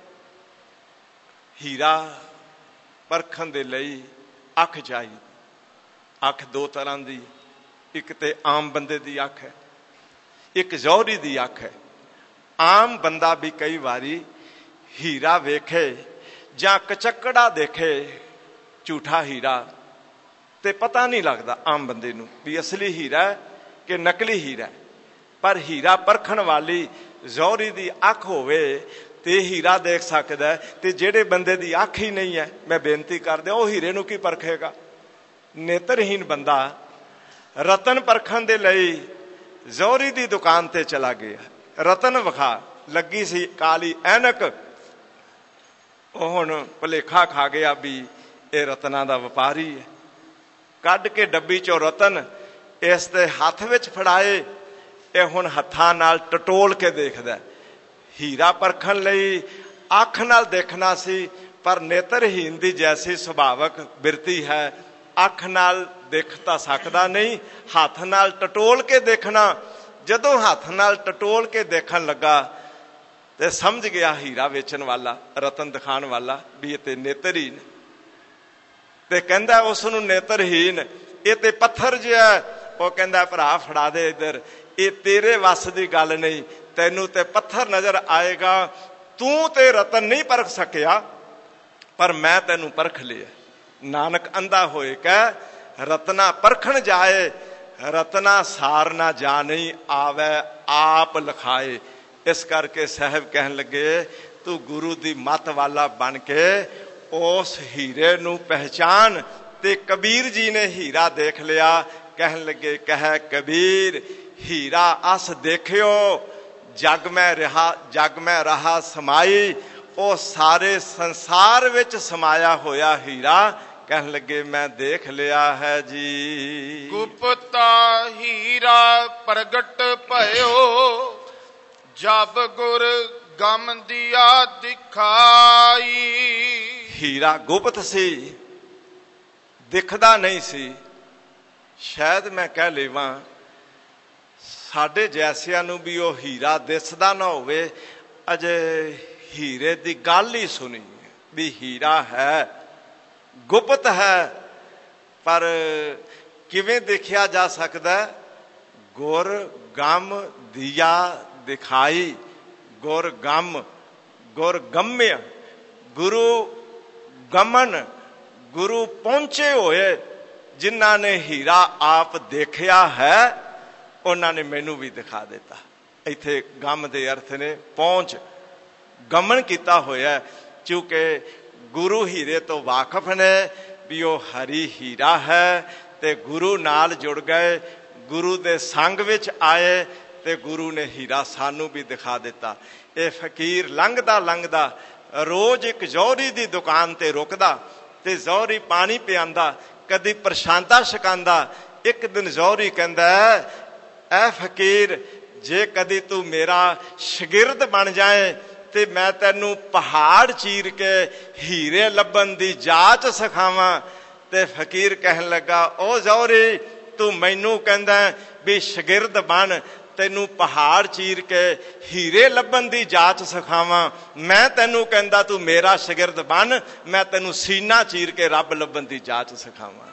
ਹੀਰਾ ਪਰਖਣ ਦੇ ਲਈ ਅੱਖ ਚਾਹੀਦੀ। ਅੱਖ ਦੋ ਤਰ੍ਹਾਂ ਦੀ, ਇੱਕ ਤੇ ਆਮ ਬੰਦੇ ਦੀ ਅੱਖ ਹੈ, ਇੱਕ ਜੌਹਰੀ ਦੀ ਅੱਖ ਹੈ। ਆਮ ਬੰਦਾ ਵੀ ਕਈ ਵਾਰੀ ਹੀਰਾ ਵੇਖੇ ਜਾਂ ਕਚੱਕੜਾ ਦੇਖੇ, ਝੂਠਾ ਹੀਰਾ, ਤੇ ਪਤਾ ਨਹੀਂ ਲੱਗਦਾ ਆਮ ਬੰਦੇ ਨੂੰ ਵੀ ਅਸਲੀ ਹੀਰਾ ਕਿ ਨਕਲੀ ਹੀਰਾ। ਪਰ ਹੀਰਾ ਪਰਖਣ ਵਾਲੀ ਜੌਹਰੀ ਦੀ ਅੱਖ ਹੋਵੇ ਤੇ ਹੀਰਾ ਦੇਖ ਸਕਦਾ। ਤੇ ਜਿਹੜੇ ਬੰਦੇ ਦੀ ਅੱਖ ਹੀ ਨਹੀਂ ਹੈ, ਮੈਂ ਬੇਨਤੀ ਕਰਦਾ, ਉਹ ਹੀਰੇ ਨੂੰ ਕੀ ਪਰਖੇਗਾ? ਨੇਤਰਹੀਨ ਬੰਦਾ ਰਤਨ ਪਰਖਣ ਦੇ ਲਈ ਜੌਹਰੀ ਦੀ ਦੁਕਾਨ ਤੇ ਚਲਾ ਗਿਆ। ਰਤਨ ਵਿਖਾ, ਲੱਗੀ ਸੀ ਕਾਲੀ ਐਨਕ। ਉਹ ਹੁਣ ਭੁਲੇਖਾ ਖਾ ਗਿਆ ਵੀ ਇਹ ਰਤਨਾਂ ਦਾ ਵਪਾਰੀ ਹੈ। ਕੱਢ ਕੇ ਡੱਬੀ ਚੋਂ ਰਤਨ ਇਸ ਦੇ ਹੱਥ ਵਿੱਚ ਫੜਾਏ, ਇਹ ਹੁਣ ਹੱਥਾਂ ਨਾਲ ਟਟੋਲ ਕੇ ਦੇਖਦਾ। ਹੀਰਾ ਪਰਖਣ ਲਈ ਅੱਖ ਨਾਲ ਦੇਖਣਾ ਸੀ, ਪਰ ਨੇਤਰਹੀਨ ਦੀ ਜੈਸੀ ਸੁਭਾਵਕ ਬਿਰਤੀ ਹੈ, ਅੱਖ ਨਾਲ ਦੇਖ ਤਾਂ ਸਕਦਾ ਨਹੀਂ, ਹੱਥ ਨਾਲ ਟਟੋਲ ਕੇ ਦੇਖਣਾ। ਜਦੋਂ ਹੱਥ ਨਾਲ ਟਟੋਲ ਕੇ ਦੇਖਣ ਲੱਗਾ ਤੇ ਸਮਝ ਗਿਆ ਹੀਰਾ ਵੇਚਣ ਵਾਲਾ, ਰਤਨ ਦਿਖਾਉਣ ਵਾਲਾ, ਵੀ ਇਹ ਤੇ ਨੇਤਰਹੀਨ। ਤੇ ਕਹਿੰਦਾ ਉਸ ਨੂੰ, ਨੇਤਰਹੀਨ ਇਹ ਤੇ ਪੱਥਰ ਜਿਹਾ। ਉਹ ਕਹਿੰਦਾ ਭਰਾ ਫੜਾ ਦੇ ਇੱਧਰ, ਇਹ ਤੇਰੇ ਵੱਸ ਦੀ ਗੱਲ ਨਹੀਂ, ਤੈਨੂੰ ਤੇ ਪੱਥਰ ਨਜ਼ਰ ਆਏਗਾ, ਤੂੰ ਤੇ ਰਤਨ ਨਹੀਂ ਪਰਖ ਸਕਿਆ, ਪਰ ਮੈਂ ਤੈਨੂੰ ਪਰਖ ਲਿਆ। ਨਾਨਕ ਅੰਧਾ ਹੋਏ ਕਹਿ ਰਤਨਾ ਪਰਖਣ ਜਾਏ, ਰਤਨਾ ਸਾਰ ਨਾ ਜਾਣੀ, ਆਵੇ ਆਪ ਲਖਾਏ। ਇਸ ਕਰਕੇ ਸਾਹਿਬ ਕਹਿਣ ਲੱਗੇ, ਤੂੰ ਗੁਰੂ ਦੀ ਮੱਤ ਵਾਲਾ ਬਣ ਕੇ ਉਸ ਹੀਰੇ ਨੂੰ ਪਹਿਚਾਨ। ਤੇ ਕਬੀਰ ਜੀ ਨੇ ਹੀਰਾ ਦੇਖ ਲਿਆ। ਕਹਿਣ ਲੱਗੇ, ਕਹਿ ਕਬੀਰ ਹੀਰਾ ਅਸ ਦੇਖਿਓ, ਜਗ ਮੈਂ ਰਿਹਾ ਜਗ ਮੈਂ ਰਹਾ ਸਮਾਈ। ਉਹ ਸਾਰੇ ਸੰਸਾਰ ਵਿੱਚ ਸਮਾਇਆ ਹੋਇਆ ਹੀਰਾ। ਕਹਿਣ ਲੱਗੇ, ਮੈਂ ਦੇਖ ਲਿਆ ਹੈ ਜੀ। ਗੁਪਤਾ ਹੀਰਾ ਪ੍ਰਗਟ ਭਇਓ, ਜਬ ਗੁਰ ਗਮ ਦਿਆ ਦਿਖਾਈ। ਹੀਰਾ ਗੁਪਤ ਸੀ, ਦਿਖਦਾ ਨਹੀਂ ਸੀ। ਸ਼ਾਇਦ ਮੈਂ ਕਹਿ ਲਵਾਂ, ਸਾਡੇ ਜੈਸਿਆਂ ਨੂੰ ਵੀ ਉਹ ਹੀਰਾ ਦਿਸਦਾ ਨਾ ਹੋਵੇ, ਅਜੇ ਹੀਰੇ ਦੀ ਗੱਲ ਹੀ ਸੁਣੀ ਵੀ ਹੀਰਾ ਹੈ, ਗੁਪਤ ਹੈ। ਪਰ ਕਿਵੇਂ ਦੇਖਿਆ ਜਾ ਸਕਦਾ? ਗੁਰ ਗਮ ਦਿਆ ਦਿਖਾਈ। ਗੁਰ ਗਮ, ਗੁਰ ਗਮਯ, ਗੁਰੂ ਗਮਨ, ਗੁਰੂ ਪਹੁੰਚੇ ਹੋਏ ਜਿਨ੍ਹਾਂ ਨੇ ਹੀਰਾ ਆਪ ਦੇਖਿਆ ਹੈ, ਉਹਨਾਂ ਨੇ ਮੈਨੂੰ ਵੀ ਦਿਖਾ ਦਿੱਤਾ। ਇੱਥੇ ਗਮ ਦੇ ਅਰਥ ਨੇ ਪਹੁੰਚ, ਗਮਨ ਕੀਤਾ ਹੋਇਆ। ਕਿਉਂਕਿ ਗੁਰੂ ਹੀਰੇ ਤੋਂ ਵਾਕਫ ਨੇ ਵੀ ਉਹ ਹਰੀ ਹੀਰਾ ਹੈ, ਤੇ ਗੁਰੂ ਨਾਲ ਜੁੜ ਗਏ, ਗੁਰੂ ਦੇ ਸੰਗ ਵਿੱਚ ਆਏ, ਤੇ ਗੁਰੂ ਨੇ ਹੀਰਾ ਸਾਨੂੰ ਵੀ ਦਿਖਾ ਦਿੱਤਾ। ਇਹ ਫਕੀਰ ਲੰਘਦਾ ਲੰਘਦਾ ਰੋਜ਼ ਇੱਕ ਜੌਹਰੀ ਦੀ ਦੁਕਾਨ ਤੇ ਰੁਕਦਾ ਤੇ ਜੌਹਰੀ ਪਾਣੀ ਪਿਆਂਦਾ, ਕਦੀ ਪ੍ਰਸ਼ਾਦਾ ਛਕਾਂਦਾ। ਇੱਕ ਦਿਨ ਜੌਹਰੀ ਕਹਿੰਦਾ, ਐ ਫਕੀਰ, ਜੇ ਕਦੀ ਤੂੰ ਮੇਰਾ ਸ਼ਾਗਿਰਦ ਬਣ ਜਾਏ ਤੇ ਮੈਂ ਤੈਨੂੰ ਪਹਾੜ ਚੀਰ ਕੇ ਹੀਰੇ ਲੱਭਣ ਦੀ ਜਾਚ ਸਿਖਾਵਾਂ। ਤੇ ਫਕੀਰ ਕਹਿਣ ਲੱਗਾ, ਉਹ ਜੌਹਰੀ, ਤੂੰ ਮੈਨੂੰ ਕਹਿੰਦਾ ਵੀ ਸ਼ਾਗਿਰਦ ਬਣ, ਤੈਨੂੰ ਪਹਾੜ ਚੀਰ ਕੇ ਹੀਰੇ ਲੱਭਣ ਦੀ ਜਾਚ ਸਿਖਾਵਾਂ। ਮੈਂ ਤੈਨੂੰ ਕਹਿੰਦਾ ਤੂੰ ਮੇਰਾ ਸ਼ਾਗਿਰਦ ਬਣ, ਮੈਂ ਤੈਨੂੰ ਸੀਨਾ ਚੀਰ ਕੇ ਰੱਬ ਲੱਭਣ ਦੀ ਜਾਚ ਸਿਖਾਵਾਂ।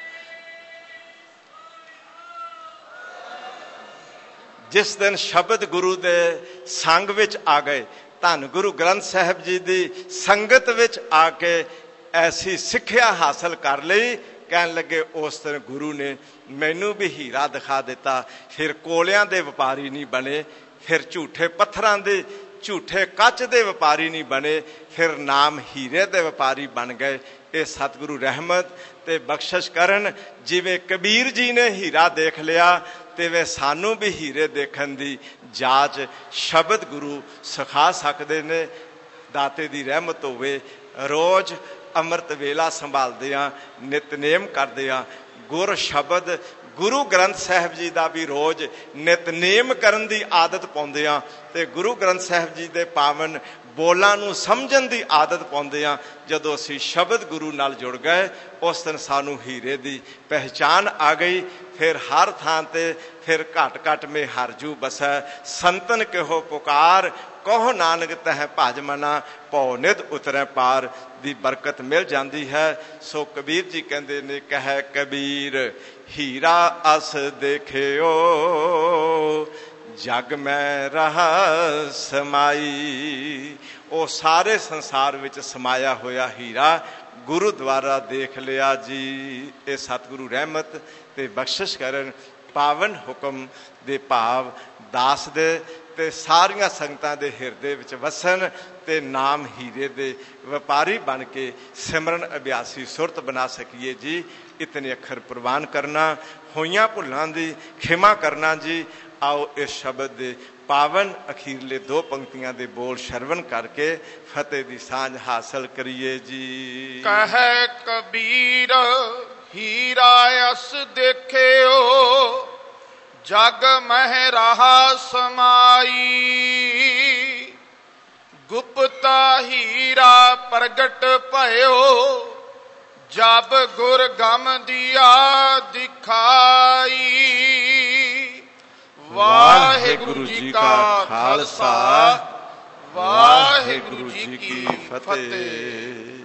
ਜਿਸ ਦਿਨ ਸ਼ਬਦ ਗੁਰੂ ਦੇ ਸੰਗ ਵਿੱਚ ਆ ਗਏ, ਧੰਨ ਗੁਰੂ ਗ੍ਰੰਥ ਸਾਹਿਬ ਜੀ ਦੀ ਸੰਗਤ ਵਿੱਚ ਆ ਕੇ ਐਸੀ ਸਿੱਖਿਆ ਹਾਸਲ ਕਰ ਲਈ, ਕਹਿਣ ਲੱਗੇ ਉਸ ਦਿਨ ਗੁਰੂ ਨੇ ਮੈਨੂੰ ਵੀ ਹੀਰਾ ਦਿਖਾ ਦਿੱਤਾ। ਫਿਰ ਕੋਲਿਆਂ ਦੇ ਵਪਾਰੀ ਨਹੀਂ ਬਣੇ, ਫਿਰ ਝੂਠੇ ਪੱਥਰਾਂ ਦੇ, ਝੂਠੇ ਕੱਚ ਦੇ ਵਪਾਰੀ ਨਹੀਂ ਬਣੇ, ਫਿਰ ਨਾਮ ਹੀਰੇ ਦੇ ਵਪਾਰੀ ਬਣ ਗਏ। ਇਹ ਸਤਿਗੁਰੂ ਰਹਿਮਤ ਤੇ ਬਖਸ਼ਿਸ਼ ਕਰਨ। ਜਿਵੇਂ ਕਬੀਰ ਜੀ ਨੇ ਹੀਰਾ ਦੇਖ ਲਿਆ, ਤੇ ਵੇ ਸਾਨੂੰ ਵੀ ਹੀਰੇ ਦੇਖਣ ਦੀ ਜਾਚ ਸ਼ਬਦ ਗੁਰੂ ਸਿਖਾ ਸਕਦੇ ਨੇ। ਦਾਤੇ ਦੀ ਰਹਿਮਤ ਹੋਵੇ। ਰੋਜ਼ ਅੰਮ੍ਰਿਤ ਵੇਲਾ ਸੰਭਾਲਦੇ ਹਾਂ, ਨਿਤਨੇਮ ਕਰਦੇ ਹਾਂ, ਗੁਰ ਸ਼ਬਦ ਗੁਰੂ ਗ੍ਰੰਥ ਸਾਹਿਬ ਜੀ ਦਾ ਵੀ ਰੋਜ਼ ਨਿਤਨੇਮ ਕਰਨ ਦੀ ਆਦਤ ਪਾਉਂਦੇ ਹਾਂ, ਤੇ ਗੁਰੂ ਗ੍ਰੰਥ ਸਾਹਿਬ ਜੀ ਦੇ ਪਾਵਨ ਬੋਲਾਂ ਨੂੰ ਸਮਝਣ ਦੀ ਆਦਤ ਪਾਉਂਦੇ ਹਾਂ। ਜਦੋਂ ਅਸੀਂ ਸ਼ਬਦ ਗੁਰੂ ਨਾਲ ਜੁੜ ਗਏ, ਉਸ ਦਿਨ ਸਾਨੂੰ ਹੀਰੇ ਦੀ ਪਹਿਚਾਨ ਆ ਗਈ। ਫਿਰ ਹਰ ਥਾਂ ਤੇ ਫਿਰ ਘਟ ਘਟ ਮੇ ਹਰਜੂ ਬਸੈ, ਸੰਤਨ ਕਿਹੋ ਪੁਕਾਰ, ਕਹੋ ਨਾਨਕ ਤਹਿ ਭਜ ਮਨਾ, ਭਉ ਨਿਧ ਉਤਰੈ ਪਾਰ ਦੀ ਬਰਕਤ ਮਿਲ ਜਾਂਦੀ ਹੈ। ਸੋ ਕਬੀਰ ਜੀ ਕਹਿੰਦੇ ਨੇ, ਕਹਿ ਕਬੀਰ ਹੀਰਾ ਅਸ ਦੇਖਿਓ, ਜਗ ਮੈਂ ਰਹਾ ਸਮਾਈ। ਉਹ ਸਾਰੇ ਸੰਸਾਰ ਵਿੱਚ ਸਮਾਇਆ ਹੋਇਆ ਹੀਰਾ ਗੁਰੂ ਦੁਆਰਾ ਦੇਖ ਲਿਆ ਜੀ। ਇਹ ਸਤਿਗੁਰੂ ਰਹਿਮਤ ਤੇ ਬਖਸ਼ਿਸ਼ ਕਰਨ। ਪਾਵਨ ਹੁਕਮ ਦੇ ਭਾਵ ਦਾਸ ਦੇ ਤੇ ਸਾਰੀਆਂ ਸੰਗਤਾਂ ਦੇ ਹਿਰਦੇ ਵਿੱਚ ਵਸਣ, ਤੇ ਨਾਮ ਹੀਰੇ ਦੇ ਵਪਾਰੀ ਬਣ ਕੇ ਸਿਮਰਨ ਅਭਿਆਸੀ ਸੁਰਤ ਬਣਾ ਸਕੀਏ ਜੀ। ਇਤਨੇ ਅੱਖਰ ਪ੍ਰਵਾਨ ਕਰਨਾ, ਹੋਈਆਂ ਭੁੱਲਾਂ ਦੀ ਖਿਮਾ ਕਰਨਾ ਜੀ। ਆਓ ਇਸ ਸ਼ਬਦ ਦੇ ਪਾਵਨ ਅਖੀਰਲੇ ਦੋ ਪੰਕਤੀਆਂ ਦੇ ਬੋਲ ਸ਼ਰਵਨ ਕਰਕੇ ਫਤਿਹ ਦੀ ਸਾਂਝ ਹਾਸਲ ਕਰੀਏ ਜੀ। ਕਹੈ ਕਬੀਰ ਹੀਰਾ ਅਸ ਦੇਖਿਓ, ਜਗ ਮਹਿ ਰਹਾ ਸਮਾਈ। ਗੁਪਤਾ ਹੀਰਾ ਪ੍ਰਗਟ ਭਇਓ, ਜਬ ਗੁਰ ਗਮ ਦੀਆ ਦਿਖਾਈ। ਵਾਹਿਗੁਰੂ ਜੀ ਕਾ ਖਾਲਸਾ, ਵਾਹਿਗੁਰੂ ਜੀ ਕੀ ਫਤਿਹ।